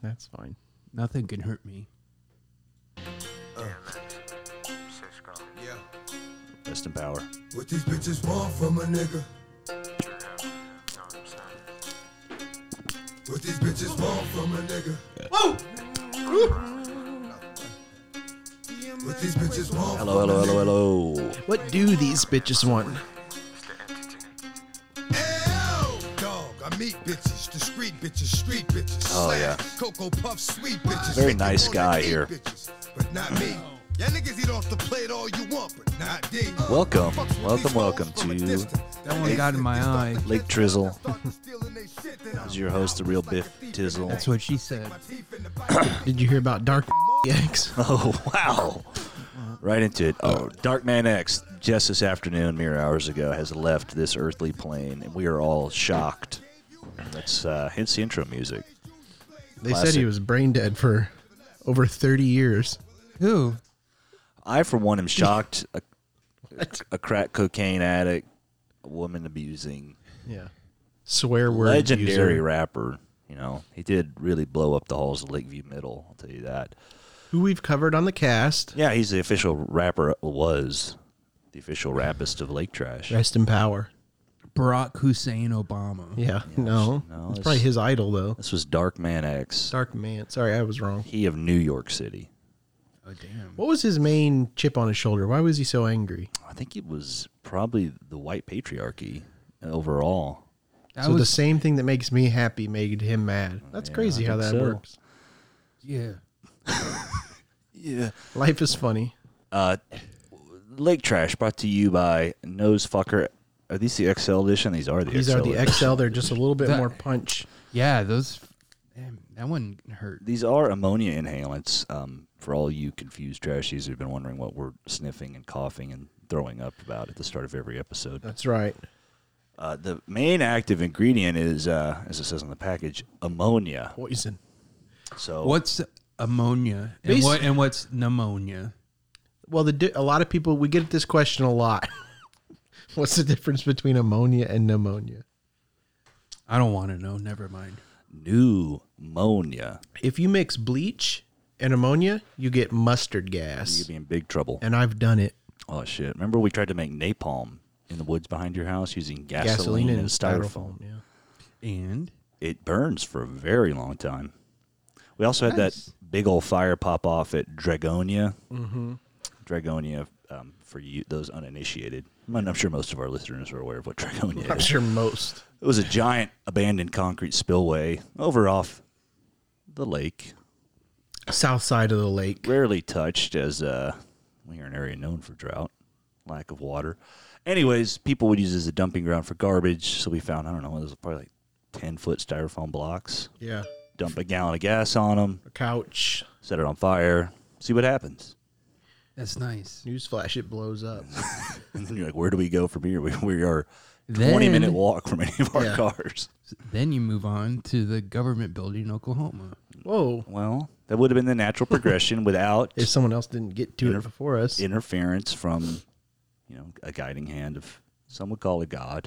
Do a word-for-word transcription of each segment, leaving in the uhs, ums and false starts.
That's fine. Nothing can hurt me. Uh. Yeah. Rest in power. What these bitches want from a nigga? What these bitches want from a nigga? Whoa! What these bitches want Hello, hello, hello, hello. What do these bitches want? Dog, I meet bitches, discreet bitches, street bitches. Oh, yeah. Cocoa Puff, sweet bitches. Very nice guy here. Bitches, but not me. Y'all niggas eat off the plate all you want, but not D. Welcome, welcome, welcome to That one got in my eye. Lake Trizzle. This is your host, the real Biff Tizzle. That's what she said. Did you hear about Dark X? Oh, wow. Right into it. Oh, Darkman X, just this afternoon, mere hours ago, has left this earthly plane, and we are all shocked. That's uh, hence the intro music. They Classic. said he was brain dead for over thirty years. Who? I, for one, am shocked. A, a crack cocaine addict, a woman abusing, Yeah. Swear word legendary user. rapper. You know, he did really blow up the halls of Lakeview Middle, I'll tell you that. Who we've covered on the cast. Yeah, he's the official rapper, was the official rappist of Lake Trash. Rest in power. Barack Hussein Obama. Yeah. No. no, it's it's- probably his idol, though. This was Darkman X, Dark man. Sorry, I was wrong. he of New York City. Oh, damn. What was his main chip on his shoulder? Why was he so angry? I think it was probably the white patriarchy overall. That so was, the same thing that makes me happy made him mad. That's Yeah, crazy I how think that so. works. Yeah. Yeah. Life is funny. Uh, Lake Trash brought to you by Nosefucker. Are these the X L edition? These are the These X L are the edition. X L. They're just a little bit That- more punch. Yeah, those. Damn, that one hurt. These are ammonia inhalants. Um, for all you confused trashies who've been wondering what we're sniffing and coughing and throwing up about at the start of every episode. That's right. Uh, the main active ingredient is, uh, as it says on the package, ammonia. Poison. So What's ammonia and Basi- what and what's pneumonia? Well, the di- a lot of people, we get this question a lot. What's the difference between ammonia and pneumonia? I don't want to know. Never mind. pneumonia. If you mix bleach and ammonia, you get mustard You gas. could be in big trouble. And I've done it. Oh shit! Remember we tried to make napalm in the woods behind your house using gasoline, and styrofoam. Yeah. And It burns for a very long time. We also had Nice. that big old fire pop off at Dragonia. Mm-hmm. Dragonia, um, for you those uninitiated. I'm I'm sure most of our listeners are aware of what Dragonia I'm is. sure most. It was a giant abandoned concrete spillway over off the lake, South side of the lake. rarely touched as uh, we are an area known for drought, lack of water. Anyways, people would use it as a dumping ground for garbage, so we found, I don't know, it was probably like ten-foot styrofoam blocks. Yeah. Dump a gallon of gas on them, A couch. set it on fire, see what happens. that's nice. Newsflash, it blows up. And then you're like, where do we go from here? We, we are Then- twenty-minute walk from any of our Yeah. cars. Then you move on to the government building in Oklahoma. Whoa. Well, that would have been the natural progression without If someone else didn't get to Inter- it before us. interference from, you know, a guiding hand of, some would call it God.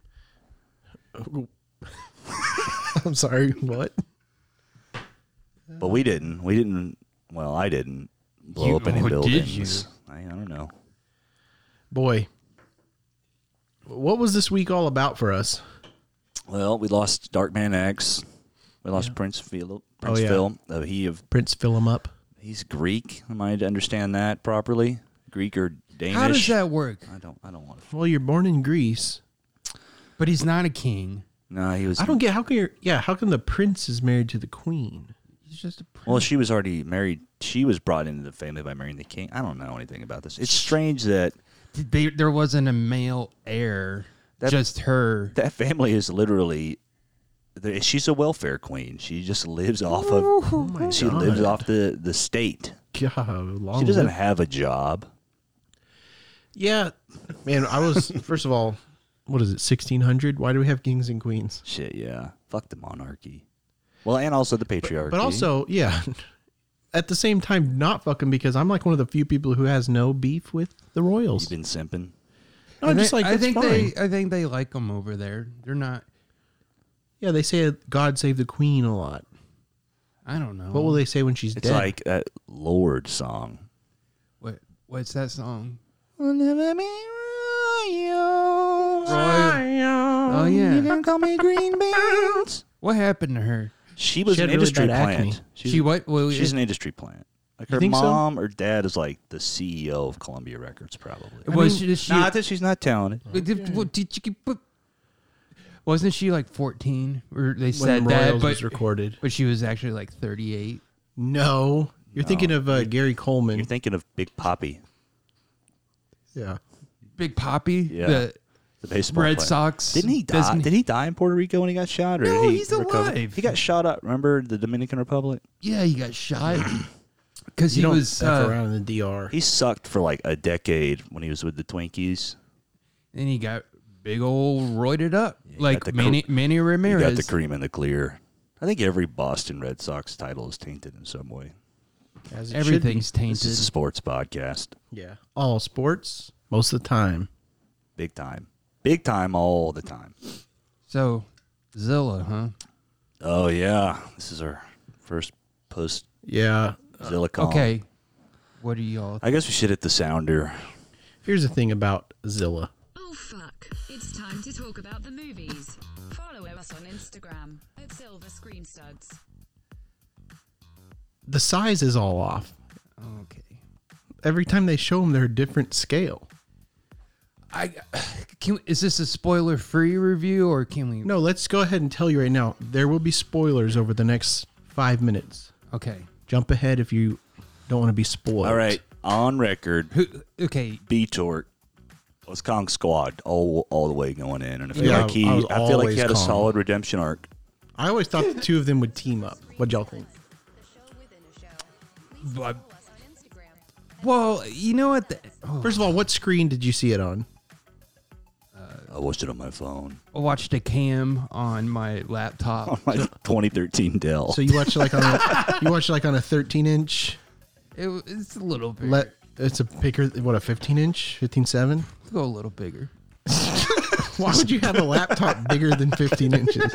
I'm sorry, what? But we didn't. We didn't, well, I didn't blow You- up any oh, did buildings. you? I, I don't know. Boy. What was this week all about for us? Well, we lost Darkman X. We lost Prince Phil. Prince Oh, yeah. Phil. Uh, he of Prince fill him up. he's Greek. Am I to understand that properly? Greek or Danish? How does that work? I don't. I don't want to. Well, you're born in Greece. But he's not a king. No, he was. I don't get how can you yeah, how come the prince is married to the queen? He's just a prince. Well, she was already married. She was brought into the family by marrying the king. I don't know anything about this. It's strange that They, there wasn't a male heir. That- just her. that family is literally. the- She's a welfare queen. She just lives off of. she God. lives off the the state. God, long She doesn't live- have a job. Yeah. Man, I was first of all, what is it, sixteen hundred? Why do we have kings and queens? Shit, yeah. Fuck the monarchy. Well, and also the patriarchy. But also, yeah, at the same time, not fucking because I'm like one of the few people who has no beef with the royals. you've been simping. No, I'm I just thi- like, I that's think fine. they. I think they like them over there. They're not. Yeah, they say God save the queen a lot. I don't know. What will they say when she's It's dead? like that Lord song. What? What's that song? Oh yeah. You can call me Green Beans. What happened to her? She was She an had really industry bad plant. acne. She's, She what? Well, she's it- an industry plant. Like You her think so? mom or dad is like the C E O of Columbia Records, probably. was she? she Not that she's not talented. But did, what, did you, but wasn't she like fourteen? Or they when said that, Royals but was recorded. but she was actually like thirty-eight. No, you're No. thinking of uh, Gary Coleman. You're thinking of Big Poppy, Yeah, Big Poppy, Yeah. the the baseball Red player. Sox. Didn't he die? doesn't- Did he die in Puerto Rico when he got shot? Or No, did he he's recover? alive. He got shot up. Remember the Dominican Republic? Yeah, he got shot because you he don't was. F Uh, around in the D R. He sucked for like a decade when he was with the Twinkies. and he got big old roided up he like got the Manny, cr- Manny He Ramirez. got the cream and the clear. I think every Boston Red Sox title is tainted in some way. As it Everything's This is a tainted. sports podcast. should be. Yeah, all sports most of the time. Big time. Big time all the time. So, Zilla, huh? Oh, yeah. This is our first post Yeah. Zillicon. Okay. What do y'all? I guess we should hit the sounder. Here's the thing about Zilla. Oh fuck, it's time to talk about the movies. Follow us on Instagram at Silver Screen Studs. The size is all off. Okay. Every time they show them, they're a different scale. I can. Is this a spoiler-free review, or can we? No, let's go ahead and tell you right now. There will be spoilers over the next five minutes. Okay. Jump ahead if you don't want to be spoiled. All right. On record, Who? Okay. B-Tort was Kong Squad all all the way going in. And I feel Yeah, like he I was I feel like always he had a Kong. solid redemption arc. I always thought the two of them would team up. What'd y'all think? But- Well, you know what? The, oh, First of all, what screen did you see it on? I watched it on my phone. I watched a cam on my laptop. On my twenty thirteen Dell. So you watched it like on a, you watched it like on a thirteen inch. It, wa- it's a little bigger. Let it's a bigger what a fifteen inch, fifteen seven. Let's go a little bigger. Why would you have a laptop bigger than fifteen inches?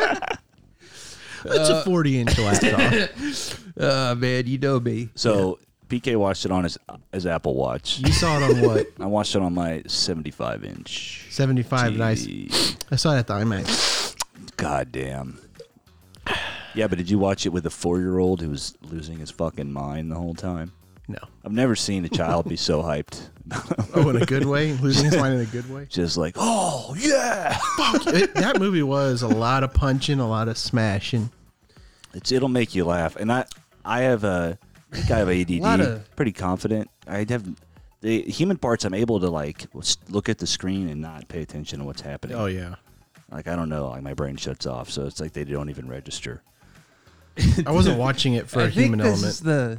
It's a forty inch laptop. Uh man, you know me. So P K watched it on his his Apple Watch. You saw it on what? I watched it on my seventy-five inch. seventy-five. Nice. T V. I saw it at the IMAX. God damn. Yeah, but did you watch it with a four-year-old who was losing his fucking mind the whole time? No. I've never seen a child be so hyped. Oh, in a good way? Losing his mind in a good way? Just like, oh yeah, It, that movie was a lot of punching, a lot of smashing. it's it'll make you laugh. And I I have a I think I have A D D. Lot of- Pretty confident. I have the human parts. I'm able to like s- look at the screen and not pay attention to what's happening. Oh, yeah. Like I don't know. Like my brain shuts off, so it's like they don't even register. I wasn't watching it for I a think human this element. is the,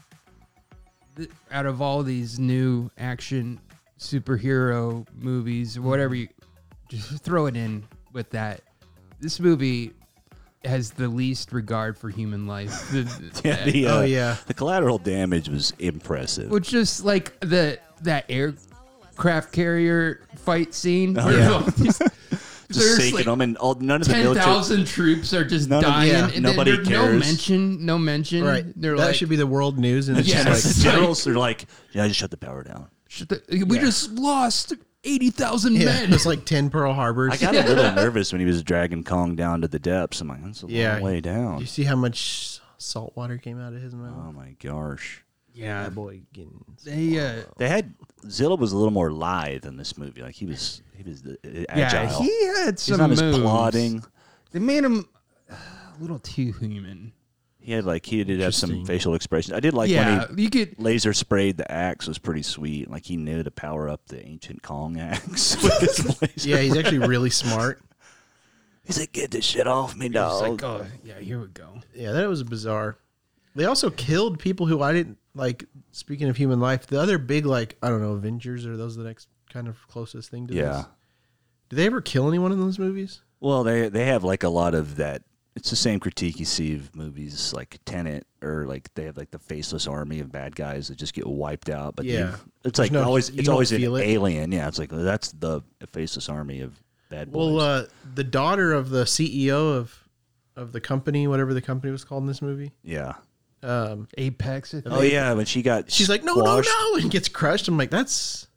the out of all these new action superhero movies, or whatever you just throw it in with that. This movie has the least regard for human life. The- Yeah, the, Oh, uh, yeah. The collateral damage was impressive. Well, just like the that aircraft carrier fight scene. Oh, where yeah. all these- Just there's sinking like them, and all, none of the ten military. thousand troops are just None of- dying, yeah, and then nobody there's no cares. mention, no mention. Right. They're that like, should be the world news. And it's Yeah. just The like, generals are like, yeah, just shut the power down. "Shut the- we Yeah. just lost eighty thousand yeah, men. it's like ten Pearl Harbors. I got a little nervous when he was dragging Kong down to the depths. I'm like, that's a Yeah. long way Do down. you see how much salt water came out of his mouth? Oh my gosh. yeah, That boy getting. they uh, They had Zilla was a little more lithe in this movie. Like he was, he was uh, yeah, agile. he had He's some not as moves. plodding. They made him a little too human. He had like he did have some Interesting. facial expressions. I did like yeah, when he you could. laser sprayed the axe was pretty sweet. Like he knew to power up the ancient Kong axe with his laser. Yeah, he's actually really smart. He's like, get this shit off me, It's dog. like, oh yeah, here we go. Yeah, that was bizarre. They also killed people who I didn't like. Speaking of human life, the other big like I don't know Avengers are those the next kind of closest thing to Yeah. this. Did they ever kill anyone in those movies? Well, they they have like a lot of that. It's the same critique you see of movies like Tenet, or like they have like the faceless army of bad guys that just get wiped out. But Yeah. you- it's There's like no- always you it's don't always an feel it. alien. Yeah, it's like that's the faceless army of bad boys. Well, uh, the daughter of the C E O of of the company, whatever the company was called in this movie. Yeah. Um, Apex. I think. Oh yeah, when she got she's like, no, squashed. no, no, and gets crushed. I'm like, that's.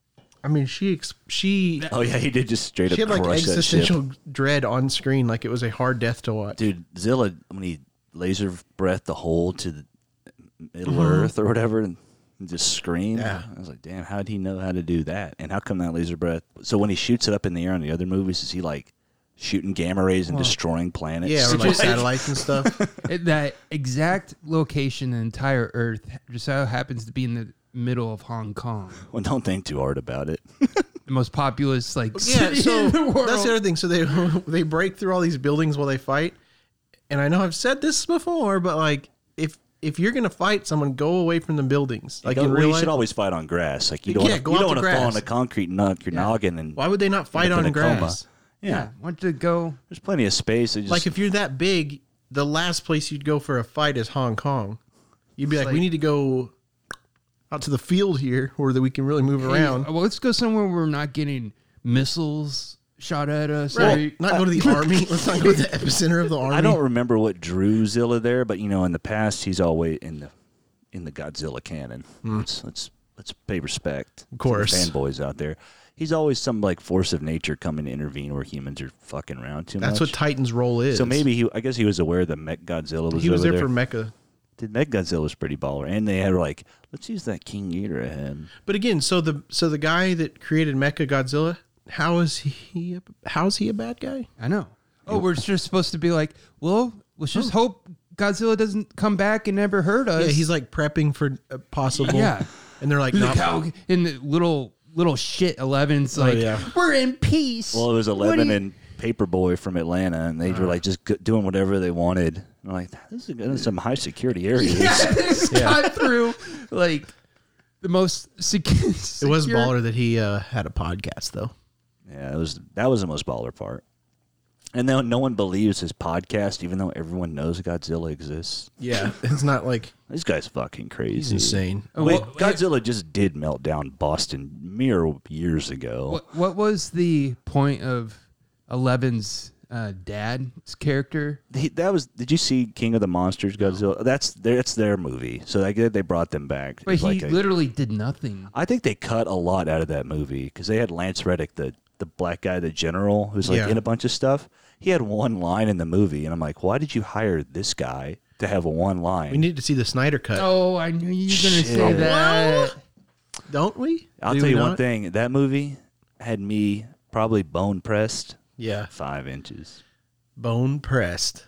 I mean, she ex- she Oh yeah, he did just straight she up had like crush that ship. existential dread on screen, like it was a hard death to watch. Dude, Zilla when he laser breathed the hole to the Middle Mhm. Earth or whatever, and just screamed. Yeah. I was like, damn, how did he know how to do that? And how come that laser breath? So when he shoots it up in the air on the other movies, is he like shooting gamma rays and Well, destroying planets? Yeah, or like satellites and stuff. It- that exact location, the entire Earth, just so happens to be in the middle of Hong Kong, Well, don't think too hard about it. the most populous like Yeah, city so in the world. that's the other thing. So they they break through all these buildings while they fight, and I know I've said this before, but like if if you're gonna fight someone, go away from the buildings. Like Don't- in well, real you life, should always fight on grass. Like you don't Yeah, wanna, go you out don't to want to fall on grass. the concrete and knock your noggin. And why would they not fight up on in a coma. grass? yeah, yeah, want to go. there's plenty of space. They just, Like if you're that big, the last place you'd go for a fight is Hong Kong. You'd be like, like- we need to go out to the field here where that we can really move Hey, around. well, let's go somewhere where we're not getting missiles shot at us. Right. or- Not go to the army. Let's not go to the epicenter of the army. I don't remember what drew Zilla there, but you know, in the past, he's always in the in the Godzilla canon. Let's let's let's pay respect, Hmm. Of course. to the fanboys out there. He's always some like force of nature coming to intervene where humans are fucking around too That's much. what Titan's role is. So maybe he, I guess he was aware that Mech Godzilla was. he was over there, for Mecha. Did Mech Godzilla was pretty baller, and they had like, let's use that King Ghidorah head. But again, so the so the guy that created Mecha Godzilla, how is he? A, how is he a bad guy? I know. Oh, we're just supposed to be like, well, let's just Oh. hope Godzilla doesn't come back and never hurt us. Yeah, he's like prepping for a possible. Yeah. and they're like, He's no, like, how in the little little shit Eleven's Oh, like, yeah. we're in peace. Well, it was What do Eleven you- and Paperboy from Atlanta, and they were like just g- doing whatever they wanted. I'm like, this is good in some high security areas. Yes, got through like the most secure. it was baller that he uh, had a podcast though. Yeah, it was that was the most baller part. And no, no one believes his podcast, even though everyone knows Godzilla exists. Yeah, it's not like This guy's fucking crazy. he's insane. Oh, Wait, what- Godzilla just did melt down Boston mere years ago. What, what was the point of Eleven's uh, dad's character? He, that was. Did you see King of the Monsters? Godzilla. That's their. That's their movie. So I get they brought them back. But It's he like a- literally did nothing. I think they cut a lot out of that movie because they had Lance Reddick, the the black guy, the general, who's like Yeah. in a bunch of stuff. He had one line in the movie, and I'm like, why did you hire this guy to have a one line? We need to see the Snyder cut, Oh, I knew you were gonna say Shit. that. don't we? I'll Do tell we you one not? thing. That movie had me probably bone pressed Yeah, five inches. bone pressed.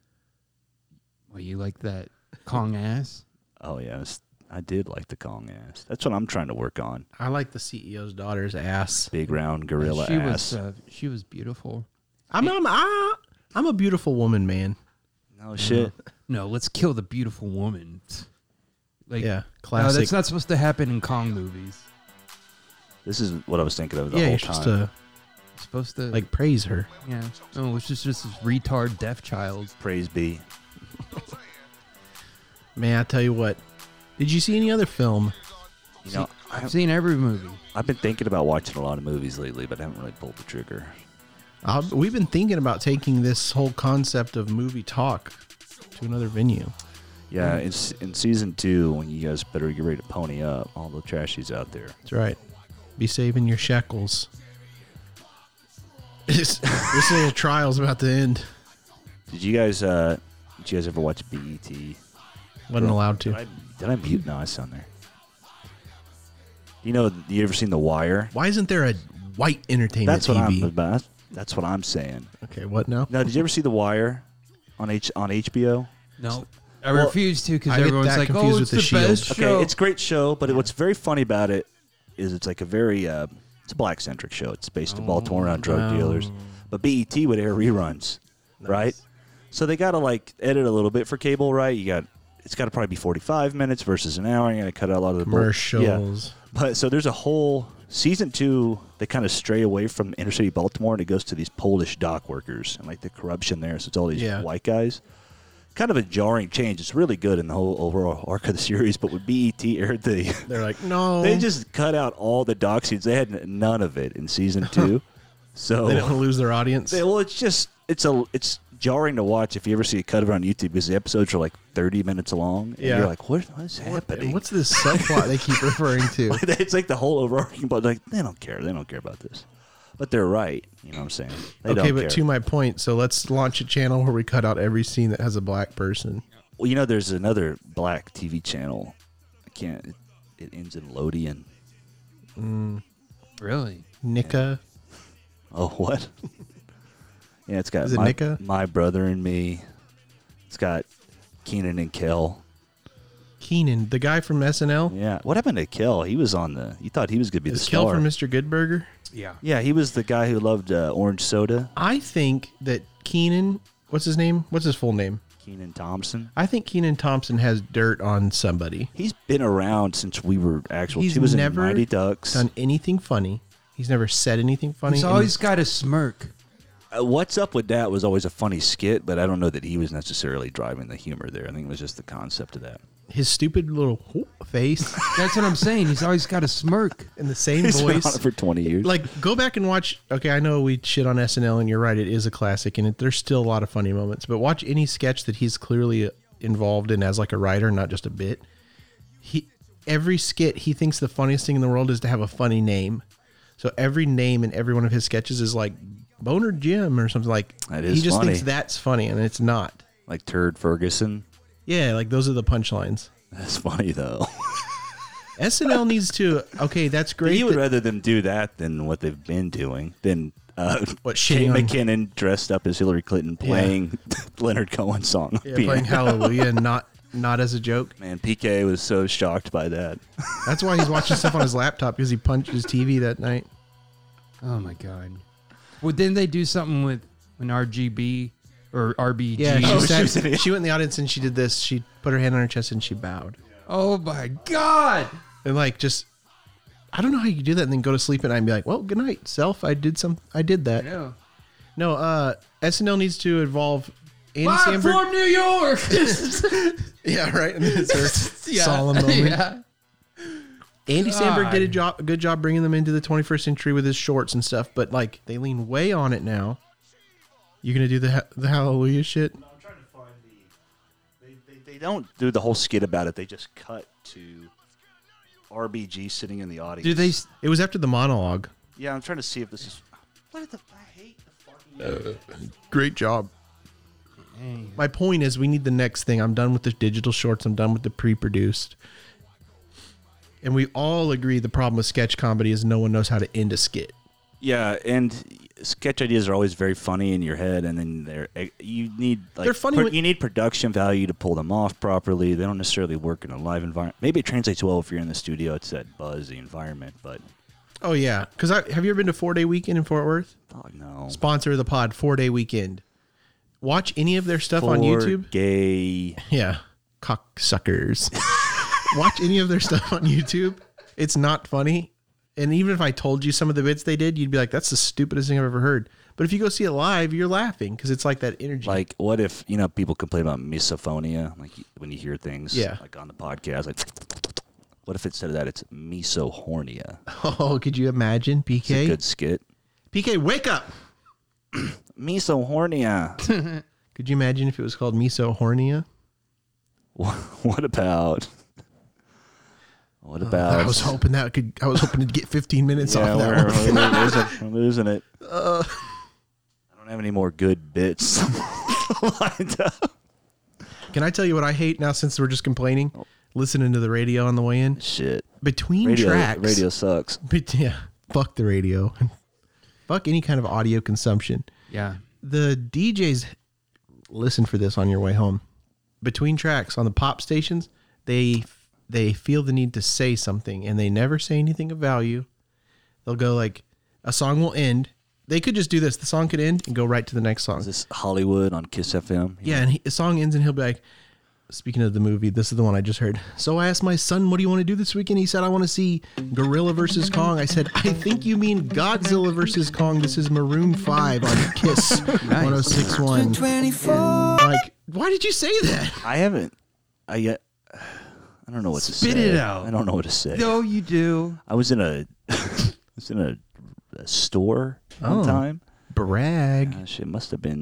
Well, you like that Kong ass? Oh yes, I did like the Kong ass. That's what I'm trying to work on. I like the C E O's daughter's ass. Big round gorilla she ass. was uh, she was beautiful. I'm I'm I, I'm a beautiful woman, man. no shit. No, let's kill the beautiful woman. Like, Yeah, no, classic. that's not supposed to happen in Kong movies. This is what I was thinking of the yeah, whole you're time. supposed to It's supposed to like praise her. yeah. No, it's just just this retard deaf child. Praise be. Man, I tell you what. Did you see any other film? You know, I've I've, seen every movie. I've been thinking about watching a lot of movies lately, but I haven't really pulled the trigger. Uh, we've been thinking about taking this whole concept of movie talk to another venue. Yeah, it's in season two when you guys better get ready to pony up. All the trashies out there. That's right. Be saving your shekels. This, this little trial's about to end. Did you guys? uh Did you guys ever watch B E T? Wasn't allowed Did to. I, did I mute? No, it's on there. You know, you ever seen The Wire? Why isn't there a white entertainment That's what T V? I'm about. That's what I'm saying. Okay, what now? No, did you ever see The Wire on H on H B O? No, I Well, refuse to because I get everyone's that like, confused "Oh, with it's The the, Shield." best Okay, show." it's a great show, but it, what's very funny about it is it's like a very uh, it's a black centric show. It's based in Baltimore around drug Oh. dealers, but B E T would air reruns, right? So they got to like edit a little bit for cable, right? You got it's got to probably be forty-five minutes versus an hour. You got to cut out a lot of the bull- Commercials. Yeah. But so there's a whole season two. They kind of stray away from inner city Baltimore and it goes to these Polish dock workers and like the corruption there. So it's all these Yeah. white guys. Kind of a jarring change. It's really good in the whole overall arc of the series, but when B E T aired the, They're like, no. they just cut out all the dock scenes. They had n- none of it in season two. So They don't lose their audience. they- well, it's just it's a it's jarring to watch if you ever see a cut of it on YouTube because the episodes are like thirty minutes long. And Yeah. you're like, what, what is happening? What's this subplot they keep referring to? It's like the whole overarching plot. Like, they don't care. They don't care about this. But they're right. You know what I'm saying? They Okay, don't but care. to my point, so let's launch a channel where we cut out every scene that has a black person. Well, you know, there's another black T V channel. I can't. It, it ends in Lodian. Really? Nika. Oh, what? Yeah, it's got Is it my, Nika? my brother and me. It's got Keenan and Kel. Keenan, the guy from S N L. Yeah. What happened to Kel? He was on the. You thought he was going to be Is the Kel star. from Mister Goodburger? Yeah. Yeah, he was the guy who loved uh, orange soda. I think that Keenan, what's his name? What's his full name? Keenan Thompson. I think Keenan Thompson has dirt on somebody. He's been around since we were actual. He's he was never in Mighty Ducks. done anything funny. He's never said anything funny. He's and always got a smirk. Uh, What's Up With That was always a funny skit, but I don't know that he was necessarily driving the humor there. I think it was just the concept of that. his stupid little face That's what I'm saying. He's always got a smirk. and the same He's been on voice. it for twenty years. Like, go back and watch. Okay, I know we shit on S N L, and you're right, it is a classic, and it, there's still a lot of funny moments. But watch any sketch that he's clearly involved in as like a writer, not just a bit. He every skit he thinks the funniest thing in the world is to have a funny name. So every name in every one of his sketches is like Boner Jim or something like. That is he just funny. thinks that's funny, and it's not. Like Turd Ferguson. Yeah, like those are the punchlines. That's funny though. S N L needs to. Okay, that's great. You would that- rather them do that than what they've been doing. Than uh, What, Kate shitting on- McKinnon dressed up as Hillary Clinton playing Leonard Cohen's song. yeah, Piano. playing Hallelujah and not not as a joke. Man, P K was so shocked by that. That's why he's watching stuff on his laptop because he punched his T V that night. Oh my god. Well, didn't they do something with an R G B or R B G? Yeah, she, Oh, sat- she was in it. she went in the audience and she did this. She put her hand on her chest and she bowed. Oh my god. And like, just, I don't know how you do that and then go to sleep at night and be like, well, good night, self. I did some, I did that. Yeah. No, uh, S N L needs to involve Andy Live Samberg. from New York. Yeah, right. And it's her Yeah. solemn moment. Yeah. Andy Samberg did a God. job, a good job bringing them into the twenty-first century with his shorts and stuff, but like they lean way on it now. You gonna do the ha- the Hallelujah shit? I'm trying to find the. They, they, they don't do the whole skit about it. They just cut to R B G sitting in the audience. Do they? s- It was after the monologue. Yeah, I'm trying to see if this is. What is the? I hate the fucking. Great job. Hey. My point is, we need the next thing. I'm done with the digital shorts. I'm done with the pre-produced. And we all agree the problem with sketch comedy is no one knows how to end a skit. Yeah, and sketch ideas are always very funny in your head, and then they're you need like They're funny pro- when- you need production value to pull them off properly. They don't necessarily work in a live environment. Maybe it translates well if you're in the studio. It's that buzzy environment, but Oh yeah, because I have you ever been to Four Day Weekend in Fort Worth? fuck no. Sponsor of the pod, Four Day Weekend. Watch any of their stuff For on YouTube. Gay. Yeah, cocksuckers. Watch any of their stuff on YouTube. It's not funny. And even if I told you some of the bits they did, you'd be like, that's the stupidest thing I've ever heard. But if you go see it live, you're laughing because it's like that energy. Like, what if, you know, people complain about misophonia, like when you hear things Yeah. like on the podcast, like, what if instead of that it's misohornia? Oh, could you imagine, P It's a K? good skit. P K, wake up! Misohornia. Could you imagine if it was called Misohornia? What about, what about, I was hoping that could. I was hoping to get fifteen minutes yeah, off that we're, one. we're, losing, we're losing it. I don't have any more good bits lined up. Can I tell you what I hate now? Since we're just complaining, listening to the radio on the way in. Shit. Between Radio, tracks, radio sucks. But yeah, fuck the radio. Fuck any kind of audio consumption. Yeah. The D Js, listen for this on your way home. Between tracks on the pop stations, they they feel the need to say something, and they never say anything of value. They'll go like, a song will end. They could just do this. The song could end and go right to the next song. Is this Hollywood on Kiss F M? Yeah, and he, the song ends, and he'll be like, speaking of the movie, this is the one I just heard. So I asked my son, what do you want to do this weekend? He said, I want to see Gorilla versus Kong. I said, I think you mean Godzilla versus Kong. This is Maroon five on Kiss one oh six point one. Like, why did you say that? I haven't. I yet. I don't know what to say. Spit it out. I don't know what to say. No, you do. I was in a. I was in a, a store one Oh. time. Brag. Gosh, it must have been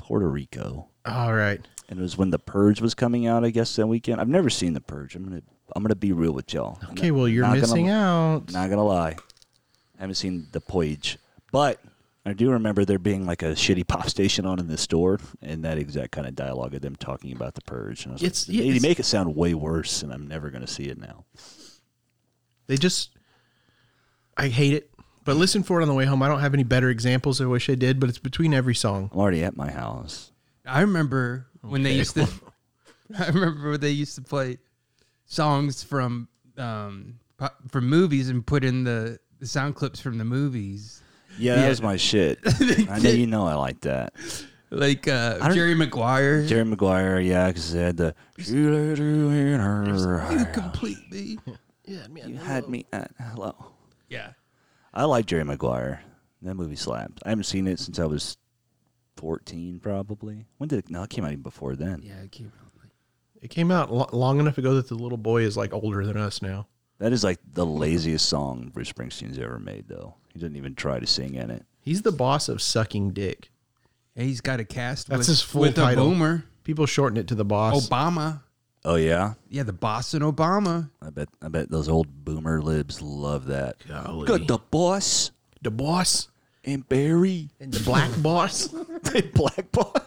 Puerto Rico. All right. And it was when The Purge was coming out, I guess, that weekend. I've never seen The Purge. I'm gonna I'm gonna be real with y'all. I'm Okay, not- well, you're not missing gonna, out. Not gonna lie, I haven't seen The Purge, but I do remember there being like a shitty pop station on in the store, and that exact kind of dialogue of them talking about The Purge. And I was It's- like, yeah, they it's- make it sound way worse, and I'm never gonna see it now. They just, I hate it. But listen for it on the way home. I don't have any better examples. I wish I did, but it's between every song. I'm already at my house. I remember when they Okay. used to. I remember when they used to play songs from um po- from movies and put in the, the sound clips from the movies, Yeah, that Yeah. was my shit. I know you know I like that. like uh, I don't- Jerry Maguire. Jerry Maguire, yeah, because they had the "You let her in her house. completely. Yeah, man. You had me at hello. Yeah. I like Jerry Maguire. That movie slaps. I haven't seen it since I was fourteen, probably. When did it? No, it came out even before then. Yeah, it came out. Like, It came out lo- long enough ago that the little boy is like older than us now. That is like the laziest song Bruce Springsteen's ever made, though. He didn't even try to sing in it. He's the boss of sucking dick. hey, he's got a cast. That's with, his full with title. a boomer, People shorten it to the boss. Obama. Oh yeah, Yeah, the boss in Obama. I bet. I bet those old boomer libs love that. Golly. Got the boss The boss and Barry. and the black boss. The black boss.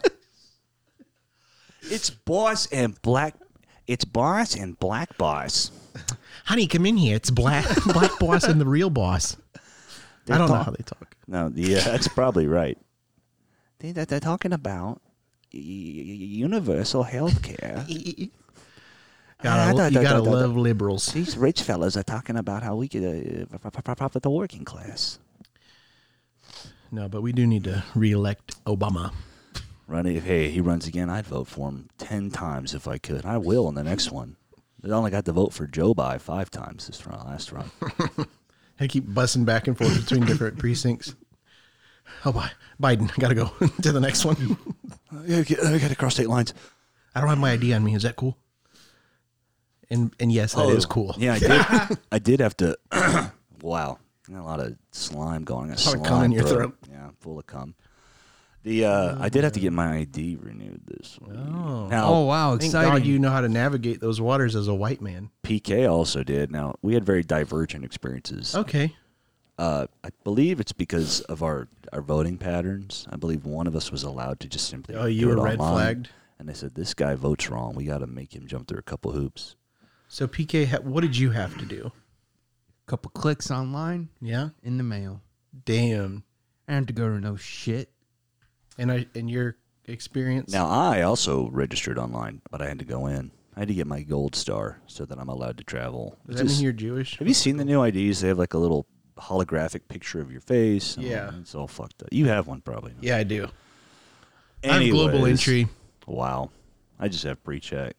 It's boss and black. It's boss and black boss. Honey, come in here. It's black black boss and the real boss. I don't know how they talk. No, yeah, that's probably right. They, that they're talking about y- y- universal health care. Gotta, you gotta love liberals. These rich fellas are talking about how we could uh, p- p- profit the working class. No, but we do need to reelect Obama. Run if hey he runs again, I'd vote for him ten times if I could. I will in the next one. I only got to vote for Joe by five times this run, last run. I keep bussing back and forth between different precincts. Oh, bye. Biden. Gotta go to the next one. I got to cross state lines. I don't have my I D on me. Is that cool? And and yes, that is cool. Oh, Yeah, I did. I did have to. Wow, got a lot of slime going. I got A lot of slime cum in your throat. Yeah, full of cum. The uh, I did have to get my I D renewed this week. Oh. Now, Oh wow, Thank exciting! God you know how to navigate those waters as a white man. P K also did. Now we had very divergent experiences. Okay. Uh, I believe it's because of our, our voting patterns. I believe one of us was allowed to just simply. Oh, you do it were red online. flagged? And they said this guy votes wrong. We got to make him jump through a couple hoops. So P K, ha- what did you have to do? Couple clicks online Yeah. in the mail. Damn. I had to go to no shit. And I in your experience. Now I also registered online, but I had to go in. I had to get my gold star so that I'm allowed to travel. Does that Just- mean you're Jewish? have you seen the new I Ds? They have like a little holographic picture of your face. and Yeah. it's all fucked up. You have one probably. no? Yeah, I do. I have global Anyways. entry. Wow. I just have pre-check.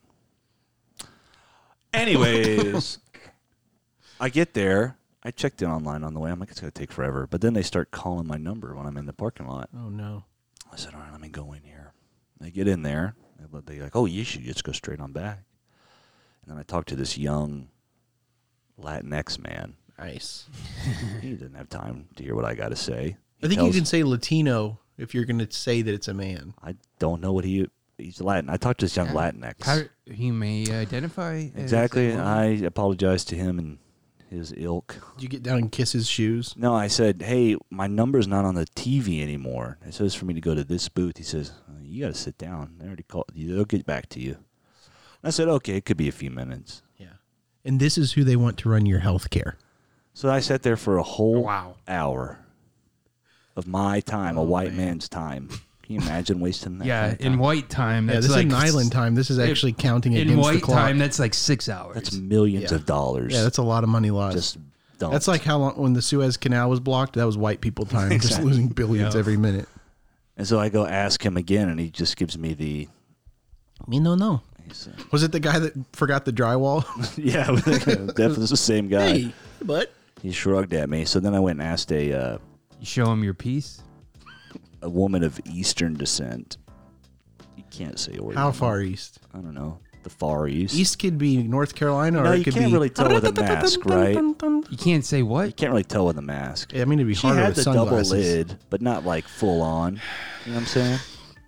Anyways, I get there. I checked in online on the way. I'm like, it's going to take forever. But then they start calling my number when I'm in the parking lot. Oh no. I said, all right, let me go in here. I get in there. They're like, oh, you should just go straight on back. And then I talked to this young Latinx man. Nice. He didn't have time to hear what I got to say. He I think tells- you can say Latino if you're going to say that it's a man. I don't know what he... He's Latin. I talked to this young Latinx. How he may identify as Exactly. a woman. I apologized to him and his ilk. Did you get down and kiss his shoes? No, I said, hey, my number's not on the T V anymore. It says for me to go to this booth. He says, you got to sit down. They already called you. They'll get back to you. And I said, okay, it could be a few minutes. Yeah. And this is who they want to run your health care. So I sat there for a whole Wow. hour of my time, a Oh, white man. man's time. Can you imagine wasting that? Yeah, kind of in time? white time. Yeah, That's this like isn't island time. This is actually counting In against the white clock. time, that's like six hours. That's millions Yeah. of dollars. Yeah, that's a lot of money lost. just don't. That's like how long when the Suez Canal was blocked. That was white people time, just Exactly. losing billions Yeah. every minute. And so I go ask him again, and he just gives me the. Me no no. he's, uh, Was it the guy that forgot the drywall? yeah, definitely the same guy. Hey, but He shrugged at me. So then I went and asked a uh, You show him your piece. a woman of Eastern descent. You can't say origin. how far east? I don't know. The Far East. East could be North Carolina, or No, it you could can't be. really tell with a mask, right? You can't say You what? can't really tell with a mask. Yeah, I mean, it'd be She harder had with the double sunglasses. lid, but not like full on. You know what I'm saying?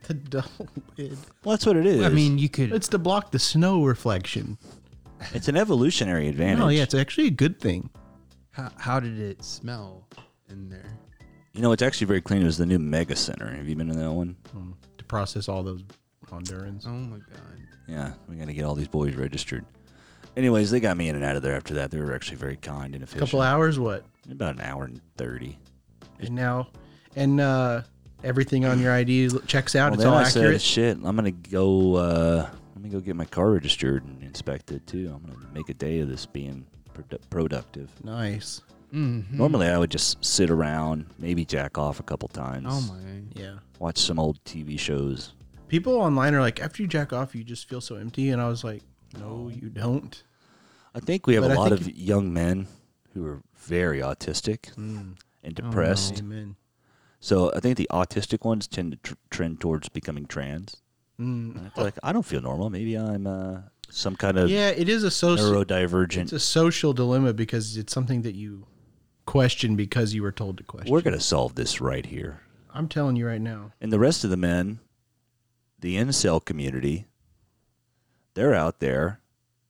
The double lid. Well, that's what it is. I mean, you could. It's to block the snow reflection. it's an evolutionary advantage. No, yeah, it's actually a good thing. How, how did it smell in there? You know, it's actually very clean. It was the new Mega Center. Have you been to that one? Um, to process all those Hondurans. Oh my god. Yeah, we got to get all these boys registered. Anyways, they got me in and out of there after that. They were actually very kind and A efficient. couple hours, what? About an hour and thirty. And now, and uh, everything on your I D checks out. Well, it's then all I said, accurate. shit, I'm gonna go. Uh, let me go get my car registered and inspected too. I'm gonna make a day of this being produ- productive. Nice. Mm-hmm. Normally, I would just sit around, maybe jack off a couple times. Oh my. Yeah. Watch some old T V shows. People online are like, after you jack off, you just feel so empty. And I was like, no, you don't. I think we have But a I lot think of if- young men who are very autistic Mm. and depressed. Amen. So I think the autistic ones tend to tr- trend towards becoming trans. Mm. I feel like I don't feel normal. Maybe I'm uh, some kind of Yeah, it is a social. neurodivergent. It's a social dilemma because it's something that you question because you were told to question. We're gonna solve this right here. I'm telling you right now. And the rest of the men, the incel community, they're out there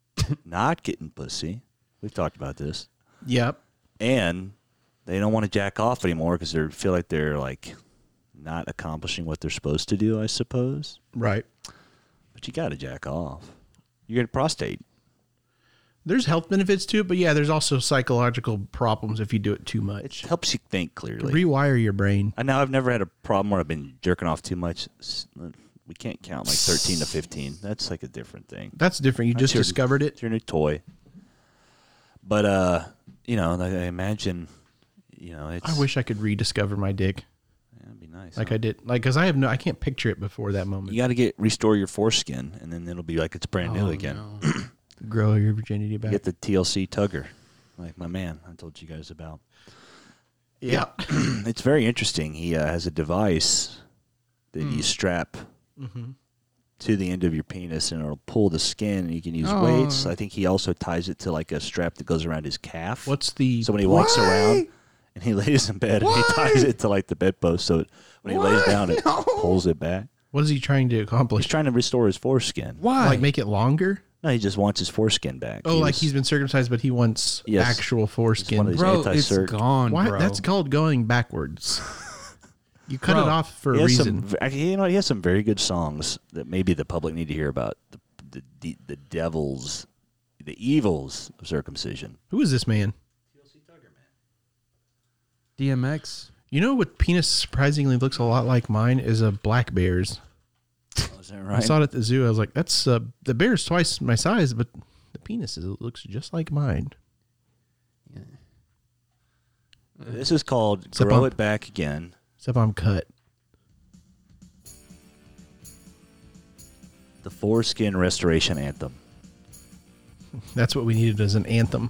not getting pussy. We've talked about this. Yep. And they don't want to jack off anymore because they feel like they're like not accomplishing what they're supposed to do, I suppose. Right. But you got to jack off. You get a prostate. There's health benefits to it, but yeah, there's also psychological problems if you do it too It much. helps you think clearly. Rewire your brain. And now I've never had a problem where I've been jerking off too much. S- We can't count like thirteen to fifteen. That's like a different thing. That's different. You That's just your- discovered it. It's your new toy. But, uh, you know, I I imagine, you know, it's. I wish I could rediscover my dick That'd be nice. like huh? I did. Like, because I have no, I can't picture it before that moment. You got to get restore your foreskin, and then it'll be like it's brand new Oh, again. no. Grow your virginity back. Get the T L C tugger, like my man I told you guys about. yeah. It's very interesting. He uh, has a device that Hmm. you strap Mm-hmm. to the end of your penis, and it'll pull the skin, and you can use Oh. weights. I think he also ties it to like a strap that goes around his calf. What's the? So when he walks around and he lays in bed, and he ties it to like the bedpost, so it, when he lays down, it pulls it back. What is he trying to He's accomplish? trying to restore his foreskin. Why? Like make it longer? No, he just wants his foreskin back. Oh, He like was- he's been circumcised, but he wants Yes. actual one foreskin. of these Bro, it's anti-cert- gone, Why? bro. That's called going backwards. You cut Bro, it off for He a has reason. some, v- actually, you know, he has some very good songs that maybe the public need to hear about. The the the, the devils, the evils of circumcision. Who is this man? D M X. You know what penis surprisingly looks a lot like mine is a black bear's. Oh, is that I right? saw it at the zoo. I was like, "That's uh, the bear's twice my size, but the penis is, it looks just like mine." This is called Except "Grow I'm- It Back Again." Except I'm cut. The foreskin restoration anthem. That's what we needed as an anthem.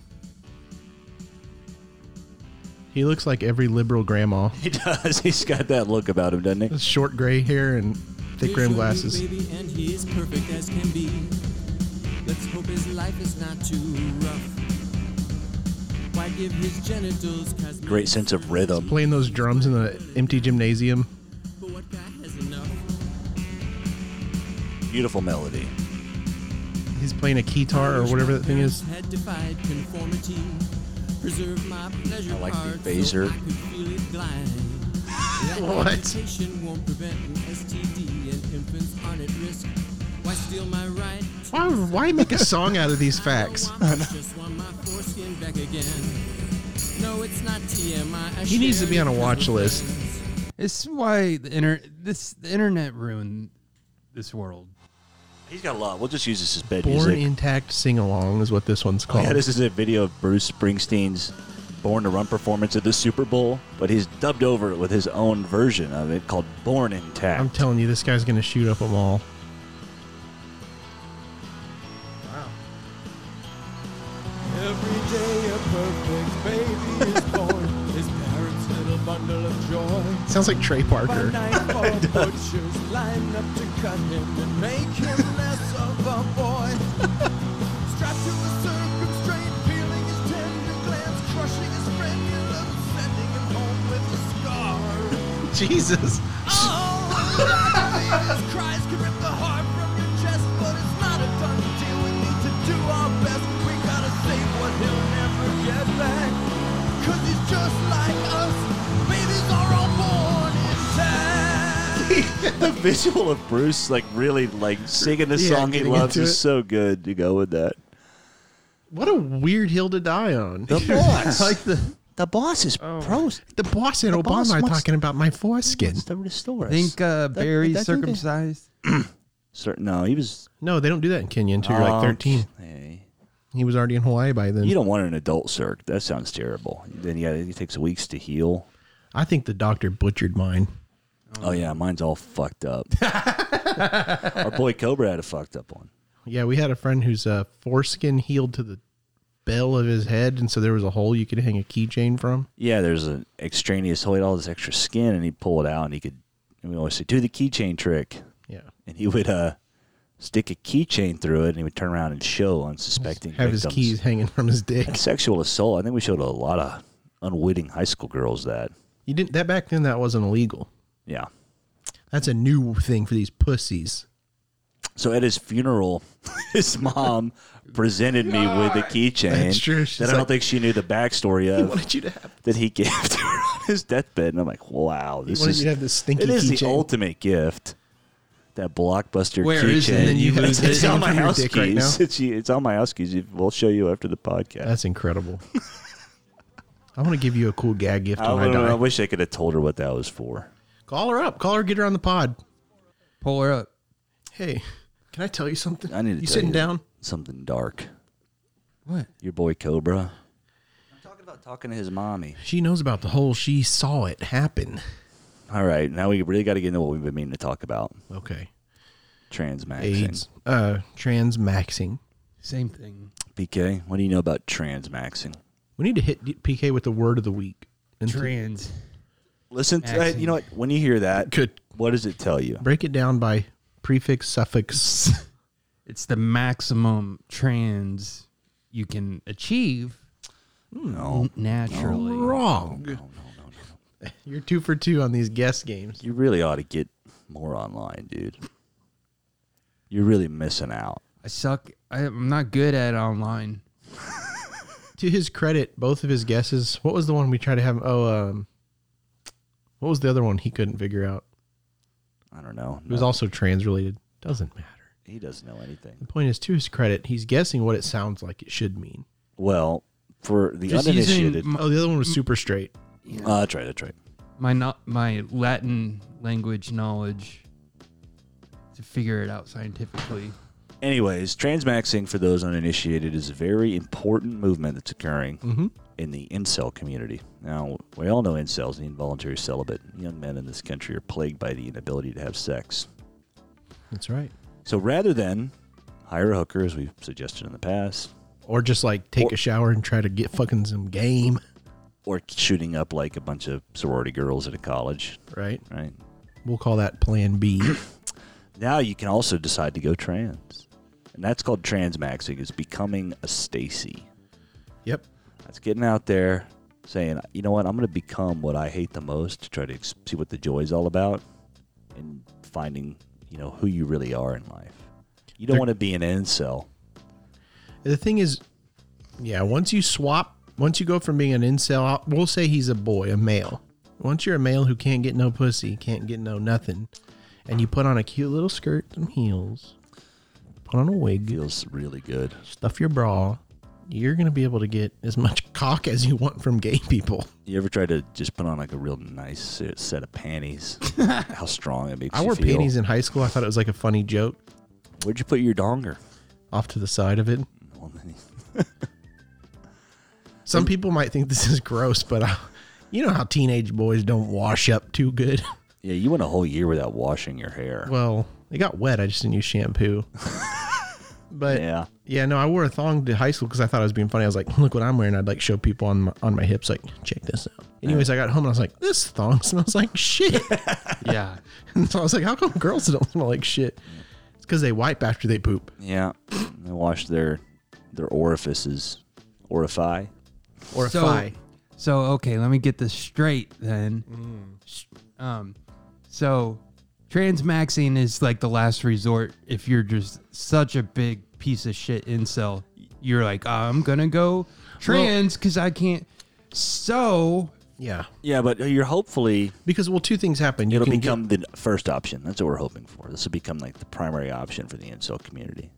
He looks like every liberal grandma. He does. He's got that look about him, doesn't he? With short gray hair and thick rimmed glasses. Baby, and he is perfect as can be. Let's hope his life is not too rough. Why give his genitals cosmetic Great sense of rhythm. Playing those drums in the empty gymnasium. But what guy has enough? Beautiful melody. He's playing a keytar or whatever that thing is. Had defied conformity. Preserve my pleasure I like the part phaser. so I could feel it glide. That What? agitation won't prevent an S T D and infants aren't at risk. Why steal my right? Why, why make a song out of these facts? I just want my foreskin back again. No, it's not T M I. I He needs to share be on a it watch with list. friends. It's why the inter this the internet ruined this world. He's got a lot. We'll just use this as bed Born music. Intact Sing Along is what this one's Oh, called. yeah, this is a video of Bruce Springsteen's Born to Run performance at the Super Bowl, but he's dubbed over it with his own version of it called Born Intact. I'm telling you, this guy's going to shoot up them all. Every day a perfect baby is born. His parents' little bundle of joy. Sounds like Trey By Parker. night, four butchers line up to cut him and make him less of a boy. Strapped to a circumstraint, peeling his tender glands, crushing his friend he loves, sending him home with a scar. Jesus. Oh, His cries can rip the heart from your chest, but it's not a done deal. We need to do our best. We gotta save what he'll never get back. Cause he's just like us. Babies are all born intact. The visual of Bruce, like, really, like, singing the Yeah, song he getting loves into is it. so good to go with that. What a weird hill to die on. The boss. like the The boss is pros. the boss and The boss Obama are wants- talking about my foreskin. To restore us. Think uh, That- Barry's that- circumcised? Certain, no, he was No, they don't do that in Kenya until you're like thirteen. Hey. He was already in Hawaii by then. You don't want an adult circ. That sounds terrible. Then yeah, it takes weeks to heal. I think the doctor butchered mine. Oh yeah, mine's all fucked up. Our boy Cobra had a fucked up one. Yeah, we had a friend whose uh, foreskin healed to the bell of his head, and so there was a hole you could hang a keychain from. Yeah, there's an extraneous hole. He had all this extra skin, and he'd pull it out, and he could. And we always say, "Do the keychain trick," Yeah. and he would uh, stick a keychain through it, and he would turn around and show unsuspecting Have his victims. keys hanging from his dick. And sexual assault. I think we showed a lot of unwitting high school girls that. You didn't that back then that wasn't illegal. Yeah. That's a new thing for these pussies. So at his funeral, his mom presented me with a keychain That's true. She's that I don't like- think she knew the backstory He of wanted you to have that he gave to her on his deathbed. And I'm like, wow, he this wanted is you to have this stinky it is the keychain. ultimate gift. That Blockbuster Where keychain. is it? And then you lose it's, it. on my From your house dick keys. right now? It's, it's on my house keys. We'll show you after the podcast. That's incredible. I want to give you a cool gag gift I, when I don't know, die. I wish I could have told her what that was for. Call her up. Call her. Get her on the pod. Pull her up. Hey, can I tell you something? I need to You tell sitting you down? something dark. What? Your boy Cobra. I'm talking about talking to his mommy. She knows about the whole. She saw it happen. All right, now we really got to get into what we've been meaning to talk about. Okay. Transmaxing. AIDS. Uh, transmaxing. Same thing. P K, what do you know about transmaxing? We need to hit P K with the word of the week. And to Trans. Listen, to, uh, Maxing. you know what? When you hear that, Good. what does it tell you? break it down by prefix, suffix. It's the maximum trans you can achieve No, naturally. Wrong. no, no, no, no. You're two for two on these guess games. You really ought to get more online, dude. You're really missing out. I suck. I, I'm not good at online. To his credit, both of his guesses. What was the one we tried to have? Oh, um, what was the other one he couldn't figure out? I don't know. It was No, also trans related. Doesn't matter. he doesn't know anything. The point is, to his credit, he's guessing what it sounds like it should mean. Well, for the Just using uninitiated, m- Oh, the other one was super straight. uh, that's right, that's right. My not my Latin language knowledge to figure it out scientifically. Anyways, transmaxing, for those uninitiated, is a very important movement that's occurring Mm-hmm. in the incel community. Now, we all know incels, the involuntary celibate. Young men in this country are plagued by the inability to have sex. That's right. So rather than hire a hooker, as we've suggested in the past, Or just like take Or- a shower and try to get fucking some game, or shooting up like a bunch of sorority girls at a college, right? right? We'll call that Plan B. Now you can also decide to go trans. And that's called transmaxing. It's becoming a Stacy. Yep. That's getting out there saying, you know what, I'm going to become what I hate the most to try to ex- see what the joy's all about and finding, you know, who you really are in life. You don't They're- want to be an incel. The thing is, yeah, once you swap, once you go from being an incel, we'll say he's a boy, a male. Once you're a male who can't get no pussy, can't get no nothing, and you put on a cute little skirt, some heels, put on a wig, Feels really good. stuff your bra, you're going to be able to get as much cock as you want from gay people. You ever try to just put on like a real nice set set of panties? How strong it makes I you wore feel. panties in high school. I thought it was like a funny joke Where'd you put your donger? off to the side of it. Well, then- Some people might think this is gross, but I, you know how teenage boys don't wash up too good. yeah, you went a whole year without washing your hair. Well, it got wet. I just didn't use shampoo. But Yeah. yeah, no, I wore a thong to high school because I thought I was being funny. I was like, look what I'm wearing. I'd like show people on my, on my hips, like, check this out. Anyways, I got home and I was like, this thong smells like shit. Yeah. And so I was like, how come girls don't smell like shit? It's because they wipe after they poop. Yeah, they wash their their orifices, orify. Or So- a fi. So okay, let me get this straight then. Sh- Um, so Transmaxing is like the last resort if you're just such a big piece of shit incel. You're like, oh, I'm gonna go trans because I can't. So Yeah. Yeah, but you're hopefully Because, well, two things happen. You it'll can become the first option. That's what we're hoping for. This will become like the primary option for the incel community.